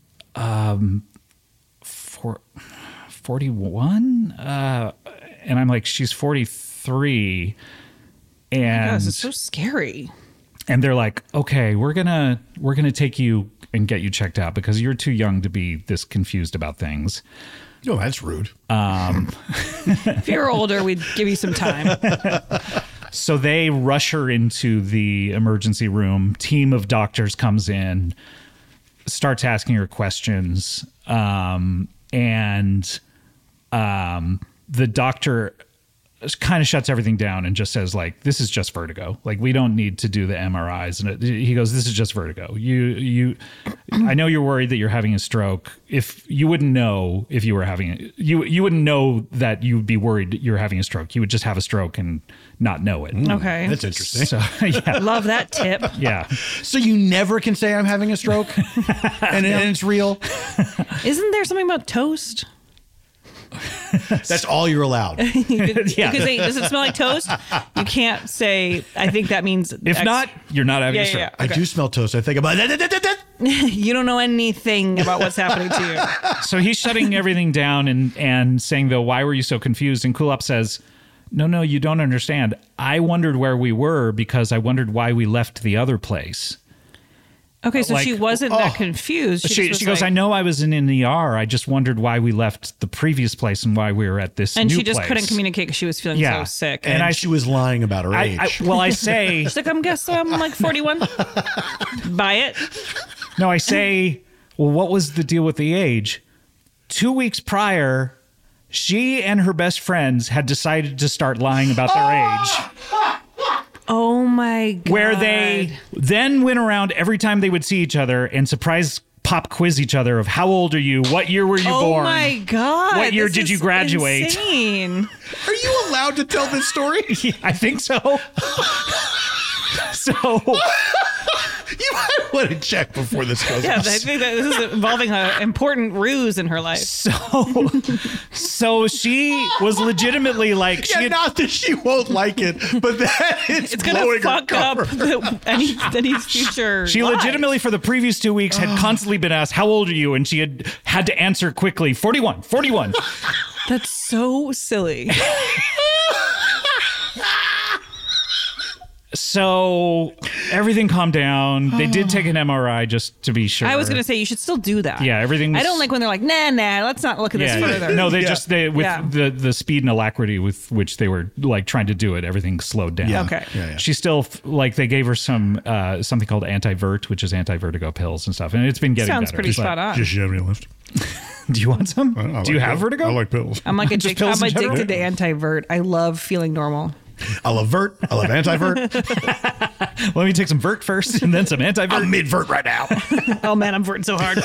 41? And I'm like, she's 43. And Yes, it's so scary. And they're like, okay, we're gonna take you and get you checked out because you're too young to be this confused about things. Oh, that's rude. If you're older, we'd give you some time. So they rush her into the emergency room. Team of doctors comes in, starts asking her questions, and the doctor kind of shuts everything down and just says, like, this is just vertigo. Like, we don't need to do the MRIs. And he goes, this is just vertigo. I know you're worried that you're having a stroke. If you wouldn't know if you were having you wouldn't know that you would be worried you're having a stroke. You would just have a stroke and not know it. Okay. That's interesting. So, yeah. Love that tip. Yeah. So you never can say I'm having a stroke and it's real? Isn't there something about toast? That's all you're allowed. Yeah. You can say, does it smell like toast? You can't say, I think that means If not, you're not having a stroke. I do smell toast. I think about that. You don't know anything about what's happening to you. So he's shutting everything down and saying, though, why were you so confused? And Kulop says, no, you don't understand. I wondered where we were because I wondered why we left the other place. Okay, so Like, she wasn't that confused. She goes, I know I was in an ER. I just wondered why we left the previous place and why we were at this and new she just place. couldn't communicate because she was feeling so sick. And she was lying about her age. I say... She's like, I'm like 41. Buy it. No, I say, well, what was the deal with the age? 2 weeks prior, she and her best friends had decided to start lying about their age. Oh my God. Where they then went around every time they would see each other and surprise pop quiz each other of how old are you? What year were you born? Oh my God. What year this did you is graduate? Insane. Are you allowed to tell this story? I think so. So You might want to check before this goes Yeah, on. I think that this is involving an important ruse in her life. so she was legitimately like, Yeah, not that she won't like it, but that it's It's going to blowing her fuck up cover. any future she lives. legitimately for the previous 2 weeks had constantly been asked, how old are you? And she had to answer quickly, 41. That's so silly. So everything calmed down. They did take an MRI just to be sure. I was going to say you should still do that. Yeah, everything was- I don't like when they're like, nah, let's not look at this further. No, they Yeah. just with the speed and alacrity with which they were like trying to do it, everything slowed down. Yeah. Okay. Yeah. She still like they gave her some something called anti-vert, which is anti-vertigo pills and stuff, and it's been getting Sounds better. pretty It's like, spot on. Does she have any left? Do you want some? I Do you like have pills. vertigo? I like pills. I'm like Just pills I'm in general? addicted to anti-vert. I love feeling normal. I love vert. I love anti-vert. Let me take some vert first, and then some anti-vert. I'm mid-vert right now. Oh man, I'm verting so hard.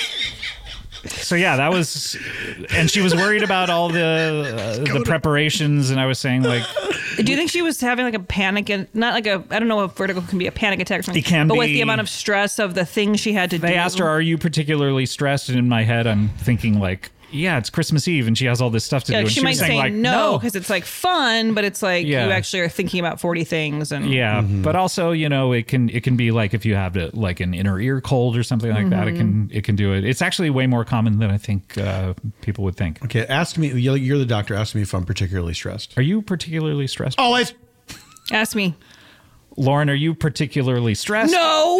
So yeah, that was, and she was worried about all the preparations, and I was saying like, Do you think she was having like a panic and not like a, I don't know if vertigo can be a panic attack or something. It can but with be. the amount of stress of the things she had to do. they asked her, "Are you particularly stressed?" And in my head, I'm thinking like, yeah, it's Christmas Eve, and she has all this stuff to do. Yeah, And she was might saying, say like, no because it's like fun, but it's like Yeah. you actually are thinking about 40 things and Yeah, but also it can be like if you have like an inner ear cold or something like that, it can do it. It's actually way more common than I think people would think. Okay, ask me. You're the doctor. Ask me if I'm particularly stressed. Are you particularly stressed? Always. ask me. Lauren, are you particularly stressed? No.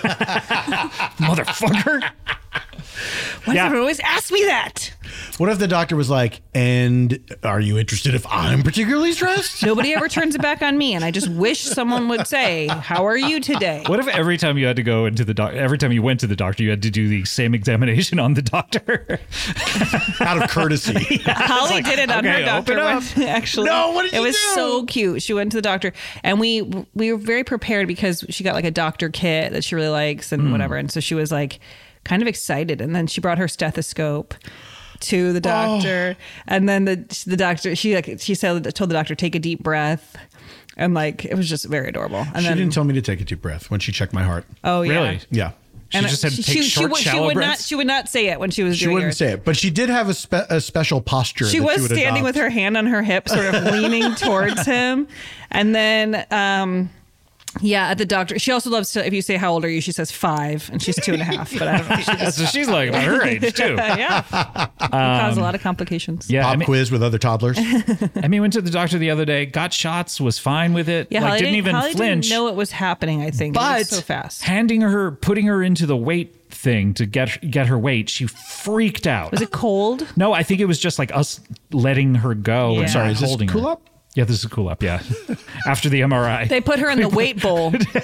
Motherfucker. Why Yeah. does everyone always ask me that? What if the doctor was like, and are you interested if I'm particularly stressed? Nobody ever turns it back on me, and I just wish someone would say, "How are you today?" What if every time you had to go into the doctor, every time you went to the doctor, you had to do the same examination on the doctor? Out of courtesy. Holly did it on okay, her doctor. open When, actually, No, what did it you was do? so cute. She went to the doctor, and we were very prepared because she got like a doctor kit that she really likes and whatever. And so she was like kind of excited, and then she brought her stethoscope to the doctor, and then the doctor told the doctor, take a deep breath, and like it was just very adorable. And She then didn't tell me to take a deep breath when she checked my heart. oh yeah. Really? Yeah. She just said take short, shallow breaths. She would not say it when she was She doing wouldn't it. say it, but she did have a special posture. She that was she would standing adopt. with her hand on her hip, sort of leaning towards him. And then, yeah, at the doctor, she also loves to, if you say, how old are you? She says 5, and she's 2.5. But I don't know. She just, So she's like about her age too. yeah. It caused a lot of complications. Yeah, Pop quiz with other toddlers. I mean, went to the doctor the other day, got shots, was fine with it. Yeah, like, Holly didn't even Holly flinch. didn't know it was happening, I think. It But was so fast. putting her into the weight thing to get her weight, she freaked out. Was it cold? No, I think it was just like us letting her go. Yeah. And Sorry, is this holding Cool her. Up? Yeah, this is Cool Up. Yeah, after the MRI. They put her in the weight bowl.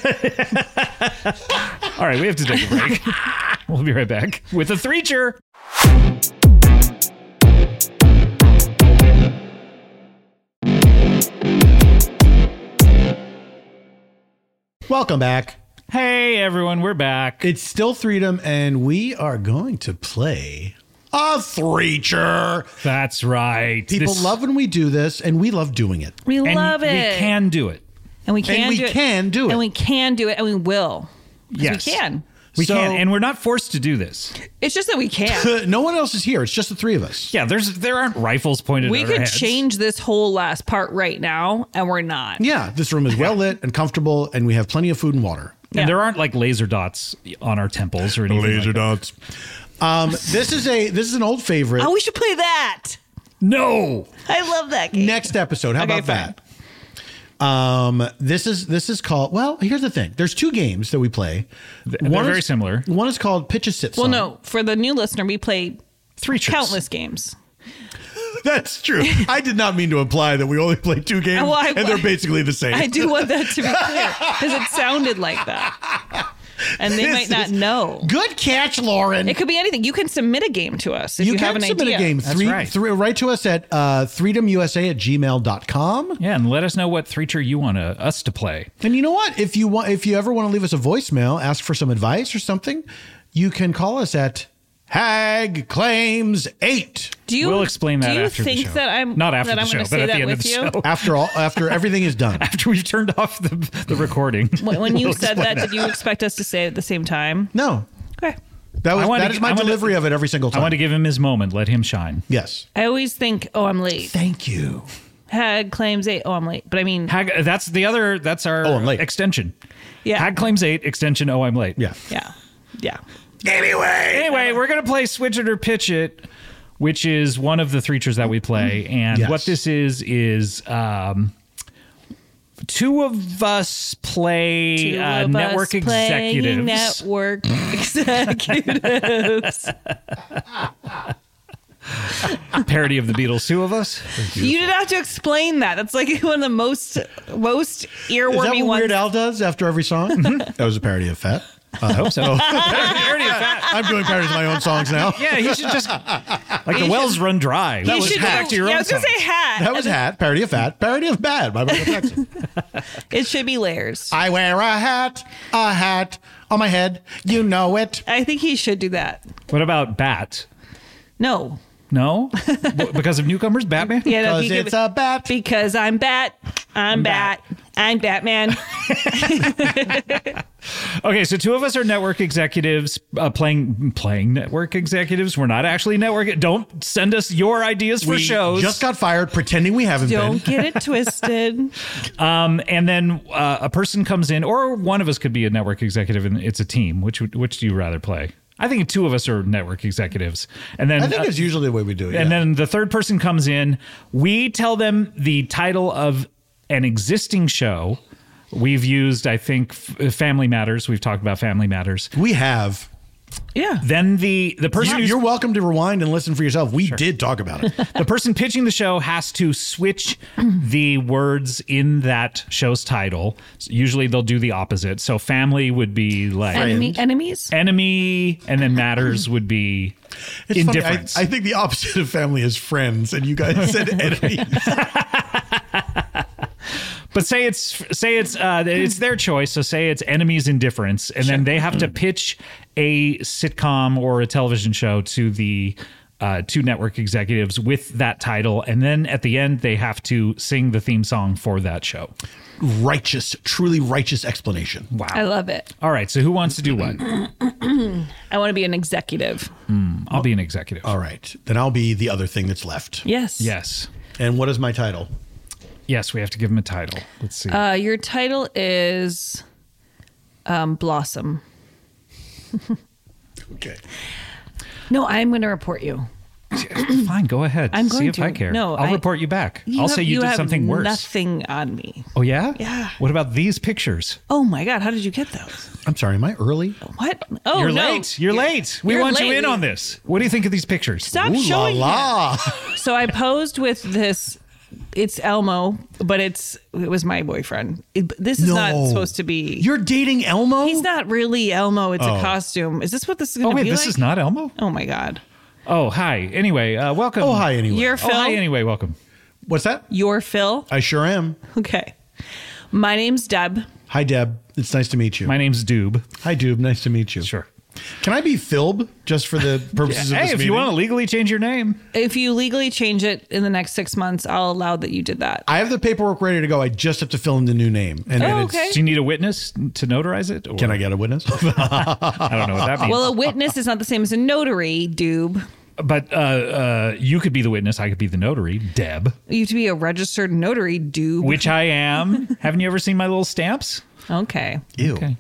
All right, we have to take a break. We'll be right back with a Threecher. Welcome back. Hey everyone, we're back. It's still Freedom, and we are going to play a Threecher. That's right. People love when we do this, and we love doing it. We and love it. We can do it. And we can we do it. can do it. And we can do it, and we will. 'Cause Yes. we can. We So- can't, and we're not forced to do this. It's just that we can't. No one else is here. It's just the three of us. Yeah, there aren't rifles pointed We at our could heads. change this whole last part right now, and we're not. Yeah, this room is well lit and comfortable, and we have plenty of food and water. And Yeah. there aren't like laser dots on our temples or anything. Laser like that. dots. This is an old favorite. Oh, we should play that. No. I love that game. Next episode. How Okay, about that? This is called. Well, here's the thing. There's two games that we play. They're One very is- similar. One is called Pitch a Sit Well, Song. no, for the new listener, we play Three cheers. countless games. That's true. I did not mean to imply that we only play two games, Well, and they're basically the same. I do want that to be clear because it sounded like that. And they might not know. Good catch, Lauren. It could be anything. You can submit a game to us if you, can have an submit idea. a game. That's right. Write to us at freedomusa@gmail.com. Yeah, and let us know what feature you want us to play. And you know what? If you ever want to leave us a voicemail, ask for some advice or something, you can call us at Hag Claims 8. Do you, We'll explain that do you after the think show. that I'm Not after that the I'm show, gonna but say at the that end of with the you? show. After everything is done. After we've turned off the recording. When you We'll said explain that, did you expect us to say it at the same time? No. Okay. That is my delivery of it every single I time. want to give him his moment. Let him shine. Yes. I always think, oh, I'm late. Thank you. Hag claims 8. Oh, I'm late. But I mean, That's our Oh, I'm late. extension. yeah. Hag claims 8, extension, oh, I'm late. Yeah. Yeah. Yeah. Anyway, we're going to play Switch It or Pitch It, which is one of the features that we play. And Yes. what this is two of us play Two of network us playing executives. Network executives. Parody of the Beatles, two of us. You didn't have to explain that. That's like one of the most Is that earwormy what ones. Weird Al does after every song? That was a parody of Fat. I hope so. Parody of Fat. I'm doing parodies of my own songs now. Yeah, he should just like the wells run dry. You Let's should go back do- to your yeah, I own was gonna songs. say hat. That was Hat, parody of Fat, parody of Bad by Michael Jackson. It should be layers. I wear a hat on my head. You know it. I think he should do that. What about Bat? No. No, because of newcomers, Batman. Yeah, no, Because it's a bat. because I'm Bat. I'm Batman. Okay, so two of us are network executives playing network executives. We're not actually network. Don't send us your ideas for We shows. just got fired pretending we haven't Don't been. get it twisted. And then a person comes in, or one of us could be a network executive, and it's a team. Which do you rather play? I think two of us are network executives, and then I think it's usually the way we do it. and yeah. then the third person comes in. We tell them the title of an existing show. We've used, I think, Family Matters. We've talked about Family Matters. we have. Yeah. Then the person who's You're welcome to rewind and listen for yourself. We did talk about it. the person pitching the show has to switch the words in that show's title. So usually they'll do the opposite. So family would be like Enemies? enemy, and then matters would be It's indifference. funny. I think the opposite of family is friends, and you guys said enemies. But say it's their choice. So say it's enemies indifference, and then they have to pitch a sitcom or a television show to the two network executives with that title, and then at the end they have to sing the theme song for that show. Righteous, truly righteous explanation. Wow. I love it. All right. So who wants to do what? I want to be an executive. I'll be an executive. All right. Then I'll be the other thing that's left. Yes. Yes. And what is my title? Yes, we have to give him a title. Let's see. Your title is Blossom. Okay. No, I'm going to report you. Fine, go ahead. I'm See going if to. I care. No, I'll report you back. I'll say you did have something worse. Nothing on me. Oh, yeah? Yeah. What about these pictures? Oh my God! How did you get those? I'm sorry. Am I early? What? Oh You're no! late. You're late. We you're want you late. in on this. What do you think of these pictures? Stop Ooh la showing la. that. So I posed with this. It's Elmo, but it was my boyfriend. This is not No. supposed to be. You're dating Elmo? He's not really Elmo. It's a costume. Is this what this is Oh, going to wait, be this like? is not Elmo? Oh my God! Oh, hi. Anyway, welcome. Oh, hi, anyway. You're Oh, Phil. hi, anyway, welcome. What's that? You're Phil. I sure am. Okay. My name's Deb. Hi, Deb. It's nice to meet you. My name's Doob. Hi, Doob. Nice to meet you. Sure. Can I be Philb just for the purposes of Hey, this if meeting? you want to legally change your name. If you legally change it in the next 6 months, I'll allow that you did that. I have the paperwork ready to go. I just have to fill in the new name. And then Oh, it's, okay. Do you need a witness to notarize it? Or? can I get a witness? I don't know what that means. Well, a witness is not the same as a notary, Doob. But you could be the witness. I could be the notary, Deb, You have to be a registered notary, Doob. which I am. Haven't you ever seen my little stamps? Okay. Ew. Okay.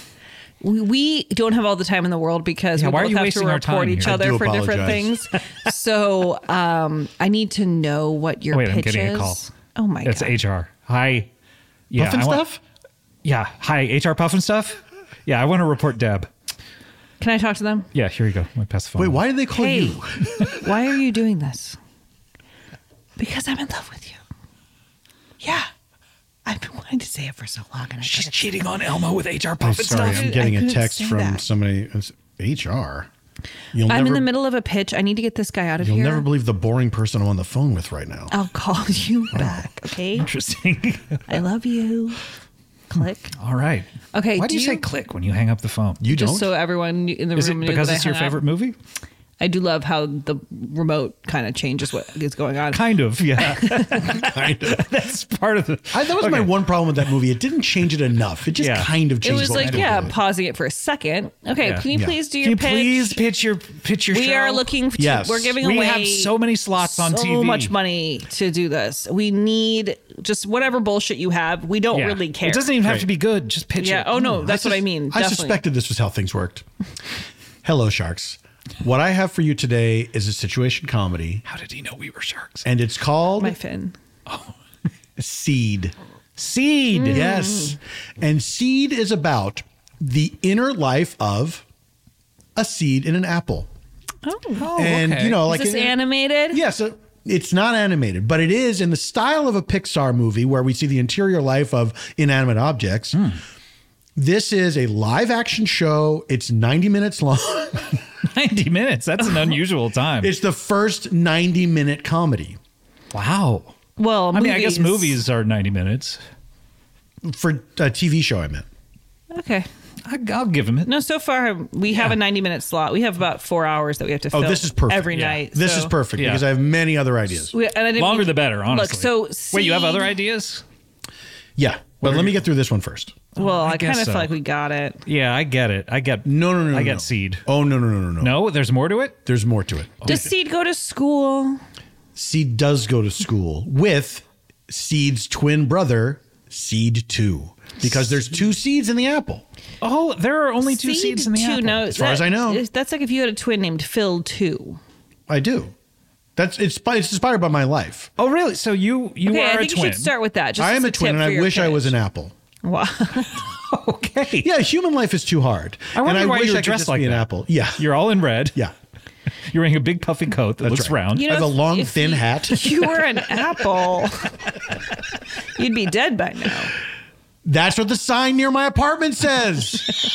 We don't have all the time in the world because Yeah, we why are both you have to wasting our report time each here? I other do for different apologize. things. So I need to know what your Wait, I'm pitch getting is. a call. Oh my It's god! HR. Hi. Yeah, Puffin I want- stuff? Yeah. Hi, HR Puffin stuff. Yeah, I want to report Deb. Can I talk to them? Yeah, here you go. I'm gonna pass the phone. Wait, why did they call Hey, you? why are you doing this? Because I'm in love with you. Yeah, I've been wanting to say it for so long, and I She's couldn't. cheating on Elmo with HR I'm Puffin sorry, stuff. I'm getting I a couldn't text say from that. somebody. It's HR. You'll I'm never, in the middle of a pitch. I need to get this guy out of You'll here. never believe the boring person I'm on the phone with right now. I'll call you back. Okay. Interesting. I love you. Click. All right. Okay. Why do you say click when you hang up the phone? You Just don't? so everyone in the Is it room knew because that I it's your hung up. favorite movie? I do love how the remote kind of changes what is going on. Kind of, yeah. kind of. That's part of the. That was my Okay. one problem with that movie. It didn't change it enough. It just Yeah. kind of It changed was what like, it yeah, did. pausing it for a second. Okay, Yeah. can you Yeah. please do Can your you pitch? please pitch your We show? are looking to, Yes. we're giving We away have so many slots on so TV. much money to do this. We need just whatever bullshit you have. We don't Yeah. really care. It doesn't even have Great. to be good. Just pitch Yeah. it. Oh no, that's what I sus- mean. I Definitely. suspected this was how things worked. Hello, sharks. What I have for you today is a situation comedy, How did he know we were sharks? and it's called My fin. Seed. Seed. Yes. And Seed is about the inner life of a seed in an apple. Oh, And, okay. you know, like is this animated? Yes, it's not animated, but it is in the style of a Pixar movie where we see the interior life of inanimate objects. This is a live action show. It's 90 minutes long. 90 minutes. That's an unusual time. It's the first 90-minute comedy Wow. Well, I mean, I guess movies are 90 minutes. for a TV show, I meant. Okay. I'll give him it. No, so far we have a 90-minute slot. We have about 4 hours that we have to Oh, fill this is perfect. every Yeah. night. This so- is perfect Yeah. because I have many other ideas. And I didn't Longer mean- the better, honestly. Look, so Wait, you have Seed- other ideas? Yeah, but let me get through this one first. Well, I guess kind of so. feel like we got it. Yeah, I get it. I get No. I no. get Seed. Oh, no. No, there's more to it? There's more to it. Does Seed go to school? Seed does go to school with Seed's twin brother, Seed 2, because there's 2 seeds in the apple. Oh, there are only 2 seeds in the apple. No, As far as I know. That's like if you had a twin named Phil 2. I do. It's inspired by my life. Oh, really? So you Okay, are I a think you twin. should start with that. Just I am as a twin, tip and for I your wish I was pitch. an apple. Wow. Okay. Yeah, human life is too hard. I wonder and I why wish you're I could dressed just like be an that. apple. Yeah, You're all in red. yeah. You're wearing a big puffy coat that That's looks right. round. You I have a long, if thin you- hat. If you were an apple, you'd be dead by now. That's what the sign near my apartment says.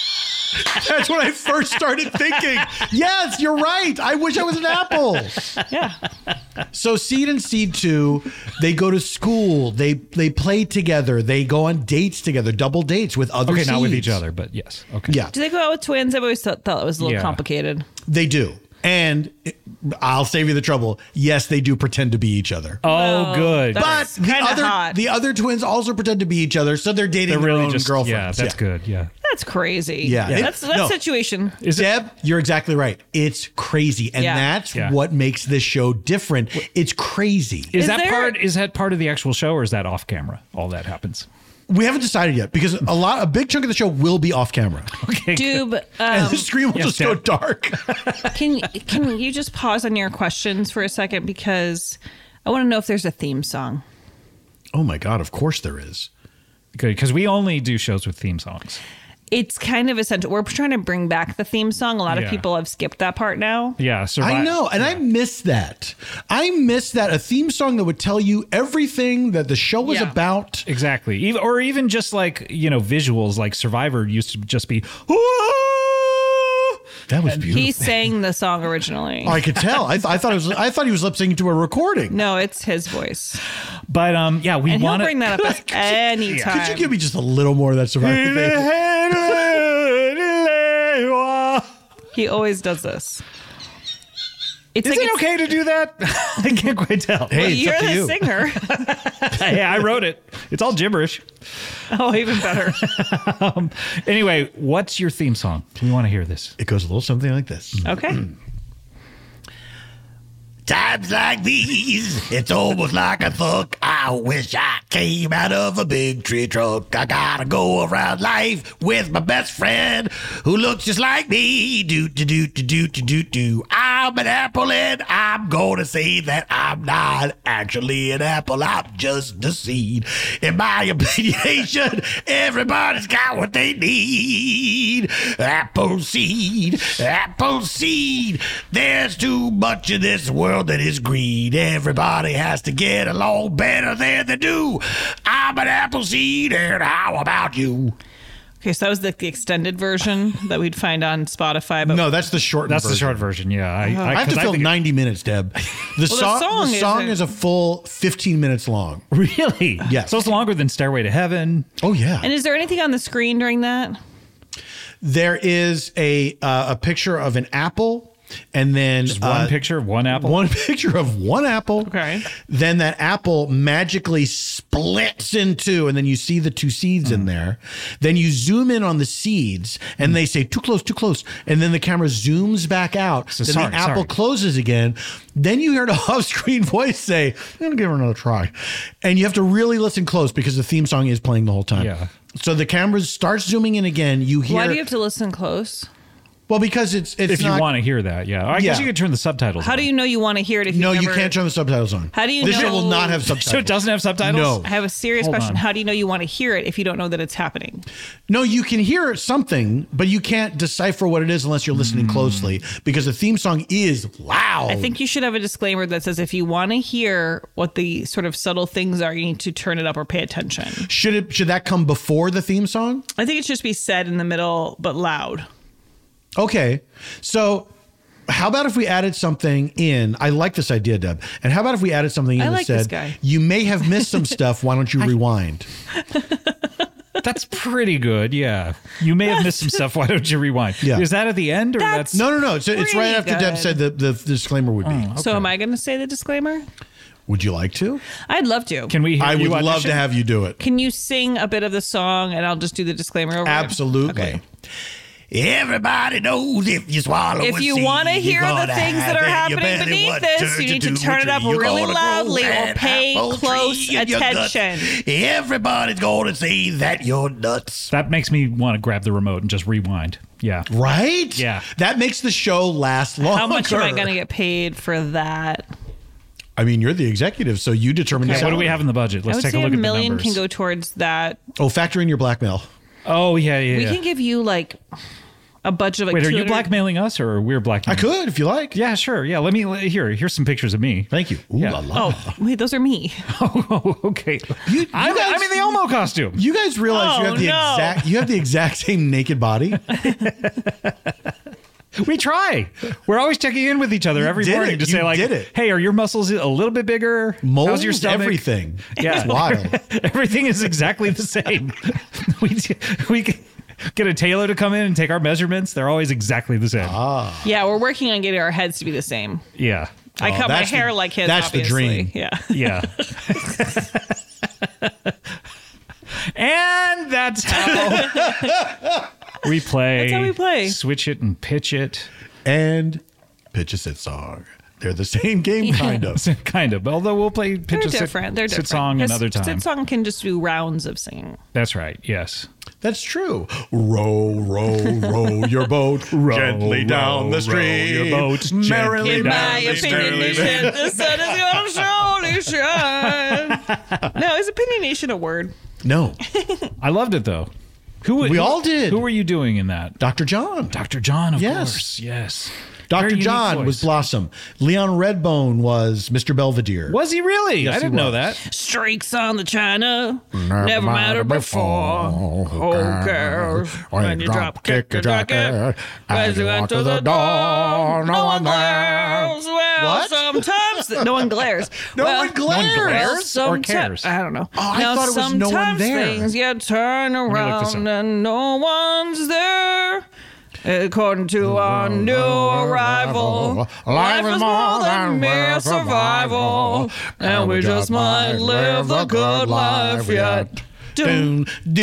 That's what I first started thinking. Yes, you're right. I wish I was an apple. Yeah. So Seed and Seed 2, they go to school. They play together. They go on dates together, double dates with other Okay, not with seeds. each other, but yes. Okay. Yeah, Do they go out with twins? I've always thought it was a little Yeah. complicated. they do. And I'll save you the trouble. Yes, they do pretend to be each other. Oh, good. But That's kinda hot. the other twins also pretend to be each other, so they're dating They're their really own just girlfriends. Yeah, that's good. Yeah. That's crazy. Yeah. That's No. situation. Is it? Deb, you're exactly right. It's crazy, and Yeah. that's Yeah. what makes this show different. It's crazy. Is Is that there- part? Is that part of the actual show, or is that off camera? All that happens. We haven't decided yet because a big chunk of the show will be off camera, Okay. good. Doob, and the screen will yes, just go Deb. dark. can you just pause on your questions for a second because I want to know if there's a theme song. Oh my god! Of course there is. Good, because we only do shows with theme songs. It's kind of essential. We're trying to bring back the theme song. A lot of Yeah. people have skipped that part now. Yeah, I know, and I miss that. I miss that a theme song that would tell you everything that the show was Yeah. about. Exactly. Or even just like, visuals, like Survivor used to just be, That was beautiful. He sang the song originally. I could tell. I thought he was lip syncing to a recording. No, it's his voice. but we And he'll want bring that up at any time. Could you give me just a little more of that Survivor thing? He always does this. It's Is like it okay to do that? I can't quite tell. Hey, it's you're up to the you. singer. Hey, I wrote it. It's all gibberish. Oh, even better. Anyway, what's your theme song? We want to hear this. It goes a little something like this. Okay. Times like these, it's almost like a thug. I wish I came out of a big tree trunk. I gotta go around life with my best friend who looks just like me. Do. I'm an apple and I'm gonna say that I'm not actually an apple. I'm just a seed. In my opinion, everybody's got what they need. Apple seed, apple seed. There's too much in this world that is greed. Everybody has to get along better than they do. I'm an apple seed, and how about you? Okay, so that was the extended version that we'd find on Spotify. But No, that's the short. That's version. the short version. Yeah. I have to 'cause fill think- 90 minutes, Deb. The song song isn't- is a full 15 minutes long. Really? Yes. So it's longer than Stairway to Heaven. Oh yeah. And is there anything on the screen during that? There is a picture of an apple, and then Just one picture of one apple. One picture of one apple. Okay. Then that apple magically splits in two, and then you see the two seeds in there. Then you zoom in on the seeds, and they say too close, and then the camera zooms back out. So then sorry, the apple sorry. closes again. Then you hear an off-screen voice say, "I'm gonna give her another try," and you have to really listen close because the theme song is playing the whole time. Yeah. So the camera starts zooming in again. You hear Why do you have to listen close? well because it's If not, you want to hear that, yeah. I guess Yeah. you could turn the subtitles How on. do you know you want to hear it if No, you've you never... can't turn the subtitles on. How do you this know- show will not have subtitles. So it doesn't have subtitles? No. I have a serious Hold question. on. How do you know you want to hear it if you don't know that it's happening? No, you can hear something, but you can't decipher what it is unless you're listening closely because the theme song is loud. I think you should have a disclaimer that says if you want to hear what the sort of subtle things are, you need to turn it up or pay attention. should that come before the theme song? I think it should just be said in the middle, but loud. Okay. So how about if we added something in? I like this idea, Deb. And how about if we added something in I that like said, this guy. you may have missed some stuff. Why don't you rewind? That's pretty good, yeah. You may have missed some stuff. Why don't you rewind? Yeah. Is that at the end? Or that's No. It's right Pretty after Deb good. said the disclaimer would be. So am I going to say the disclaimer? Would you like to? I'd love to. Can we hear I you would love audition? to have you do it. Can you sing a bit of the song and I'll just do the disclaimer over it? Absolutely. Okay. Everybody knows if you swallow If a you seed, want to you're hear the gonna things that have are it. You happening better beneath what this, to you need to do, turn it up you're really gonna grow loudly or an pay apple close tree in your guts. attention. Everybody's gonna say that you're nuts. That makes me want to grab the remote and just rewind. Yeah. Right? Yeah. That makes the show last longer. How much am I going to get paid for that? I mean, you're the executive, so you determine the What do we salary. have in the budget? I Let's would take a say look $1 at the million numbers. can go towards that. Oh, factor in your blackmail. Oh, yeah. We can give you like a budget of like Wait, are you 200 blackmailing us or we're I blackmailing? could if you like. Yeah, sure. Yeah, here's some pictures of me. Thank you. Ooh Yeah. la la. Oh, wait, those are me. Oh, okay. I'm in the Elmo costume. You guys realize Oh, you have the exact same naked body? We try. We're always checking in with each other every did morning it. to say You like, did it. hey, are your muscles a little bit bigger? Mold How's your stomach? everything. Yeah. It's wild. Everything is exactly the same. we get a tailor to come in and take our measurements. They're always exactly the same. Yeah, we're working on getting our heads to be the same. Yeah. I cut my that's the- hair like his. that's the obviously. dream. Yeah. Yeah. And that's how we play. That's how we play. Switch it and pitch it. And pitch a sit song. They're the same game, kind of. Kind of. Although we'll play pitch They're a sit, different. They're sit different. song Yes, another time. Sit song can just do rounds of singing. That's right. Yes. That's true. Row, row, row your boat gently down the stream. your boat merrily In gently my down the opinion, stream. the sun is gonna surely shine. No, is opinionation a word? No, I loved it though. We all did. Who were you doing in that? Dr. John. Dr. John, of Yes. course. Yes. Dr. Very unique John voice. was Blossom. Leon Redbone was Mr. Belvedere. Was he really? Yes, I didn't he know was. that. Streaks on the china, never mattered before. Who cares when you drop kick a jacket? As you enter the door, no one glares. Well, What? sometimes no one glares. No Well, one glares. well, or someti- cares? I don't know. Oh, I now, thought it was no one sometimes there. things you turn look this around up. and no one's there. According to our new arrival, life is more than mere survival, and we just might live the good life yet. Guys,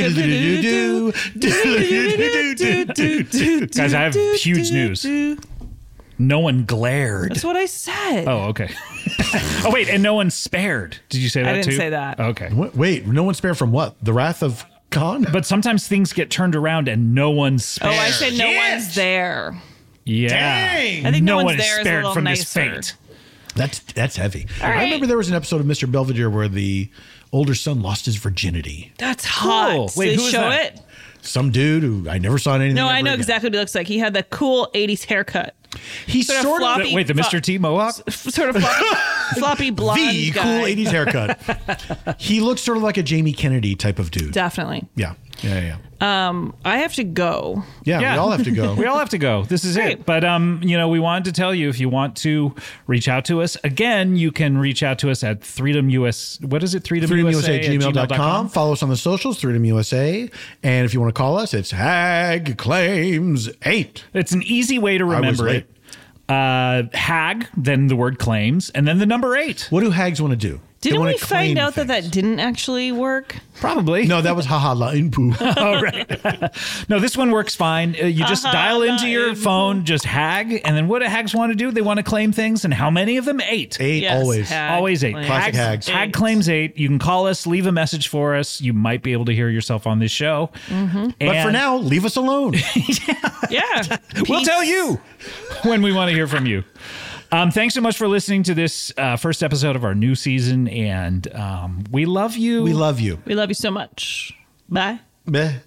I have huge news. No one glared. That's what I said. Oh, okay. Oh, wait, and no one spared. Did you say that too? I didn't say that. Okay. Wait, no one spared from what? The wrath of Khan? But sometimes things get turned around and no one's spared. Oh, I said no one's there. Yeah. Dang. I think no one one's is there is a spared little from nicer. this fate. That's heavy. All right. I remember there was an episode of Mr. Belvedere where the older son lost his virginity. That's hot. Cool. Wait, Did who they is show that? it? Some dude who I never saw anything. No, ever I know again. exactly what he looks like. He had that cool 80s haircut. He's Sort of sort of floppy. Wait, the Mr. T Mohawk? Sort of floppy blonde the guy. cool 80s haircut. He looks sort of like a Jamie Kennedy type of dude. Definitely. Yeah. I have to go. Yeah, we all have to go. We all have to go. This is Great. it. But we wanted to tell you, if you want to reach out to us, again, you can reach out to us at freedomus. What is it? freedomusa@gmail.com. Follow us on the socials, Freedom USA. And if you want to call us, it's Hag Claims 8. It's an easy way to was remember late. it. Hag, then the word claims, and then the number 8. What do hags want to do? They Didn't wanna we find claim out things. that didn't actually work? Probably. No, that was haha la inpu. Oh, right. No, this one works fine. You just dial into your phone, just Hag, and then what do hags want to do? They want to claim things, and how many of them? 8. 8 Yes, always. hag Always 8. claims. Classic hags. Hag claims 8. You can call us, leave a message for us. You might be able to hear yourself on this show. Mm-hmm. But for now, leave us alone. Yeah. We'll Peace. tell you when we want to hear from you. Thanks so much for listening to this first episode of our new season, and we love you. We love you. We love you so much. Bye. Meh.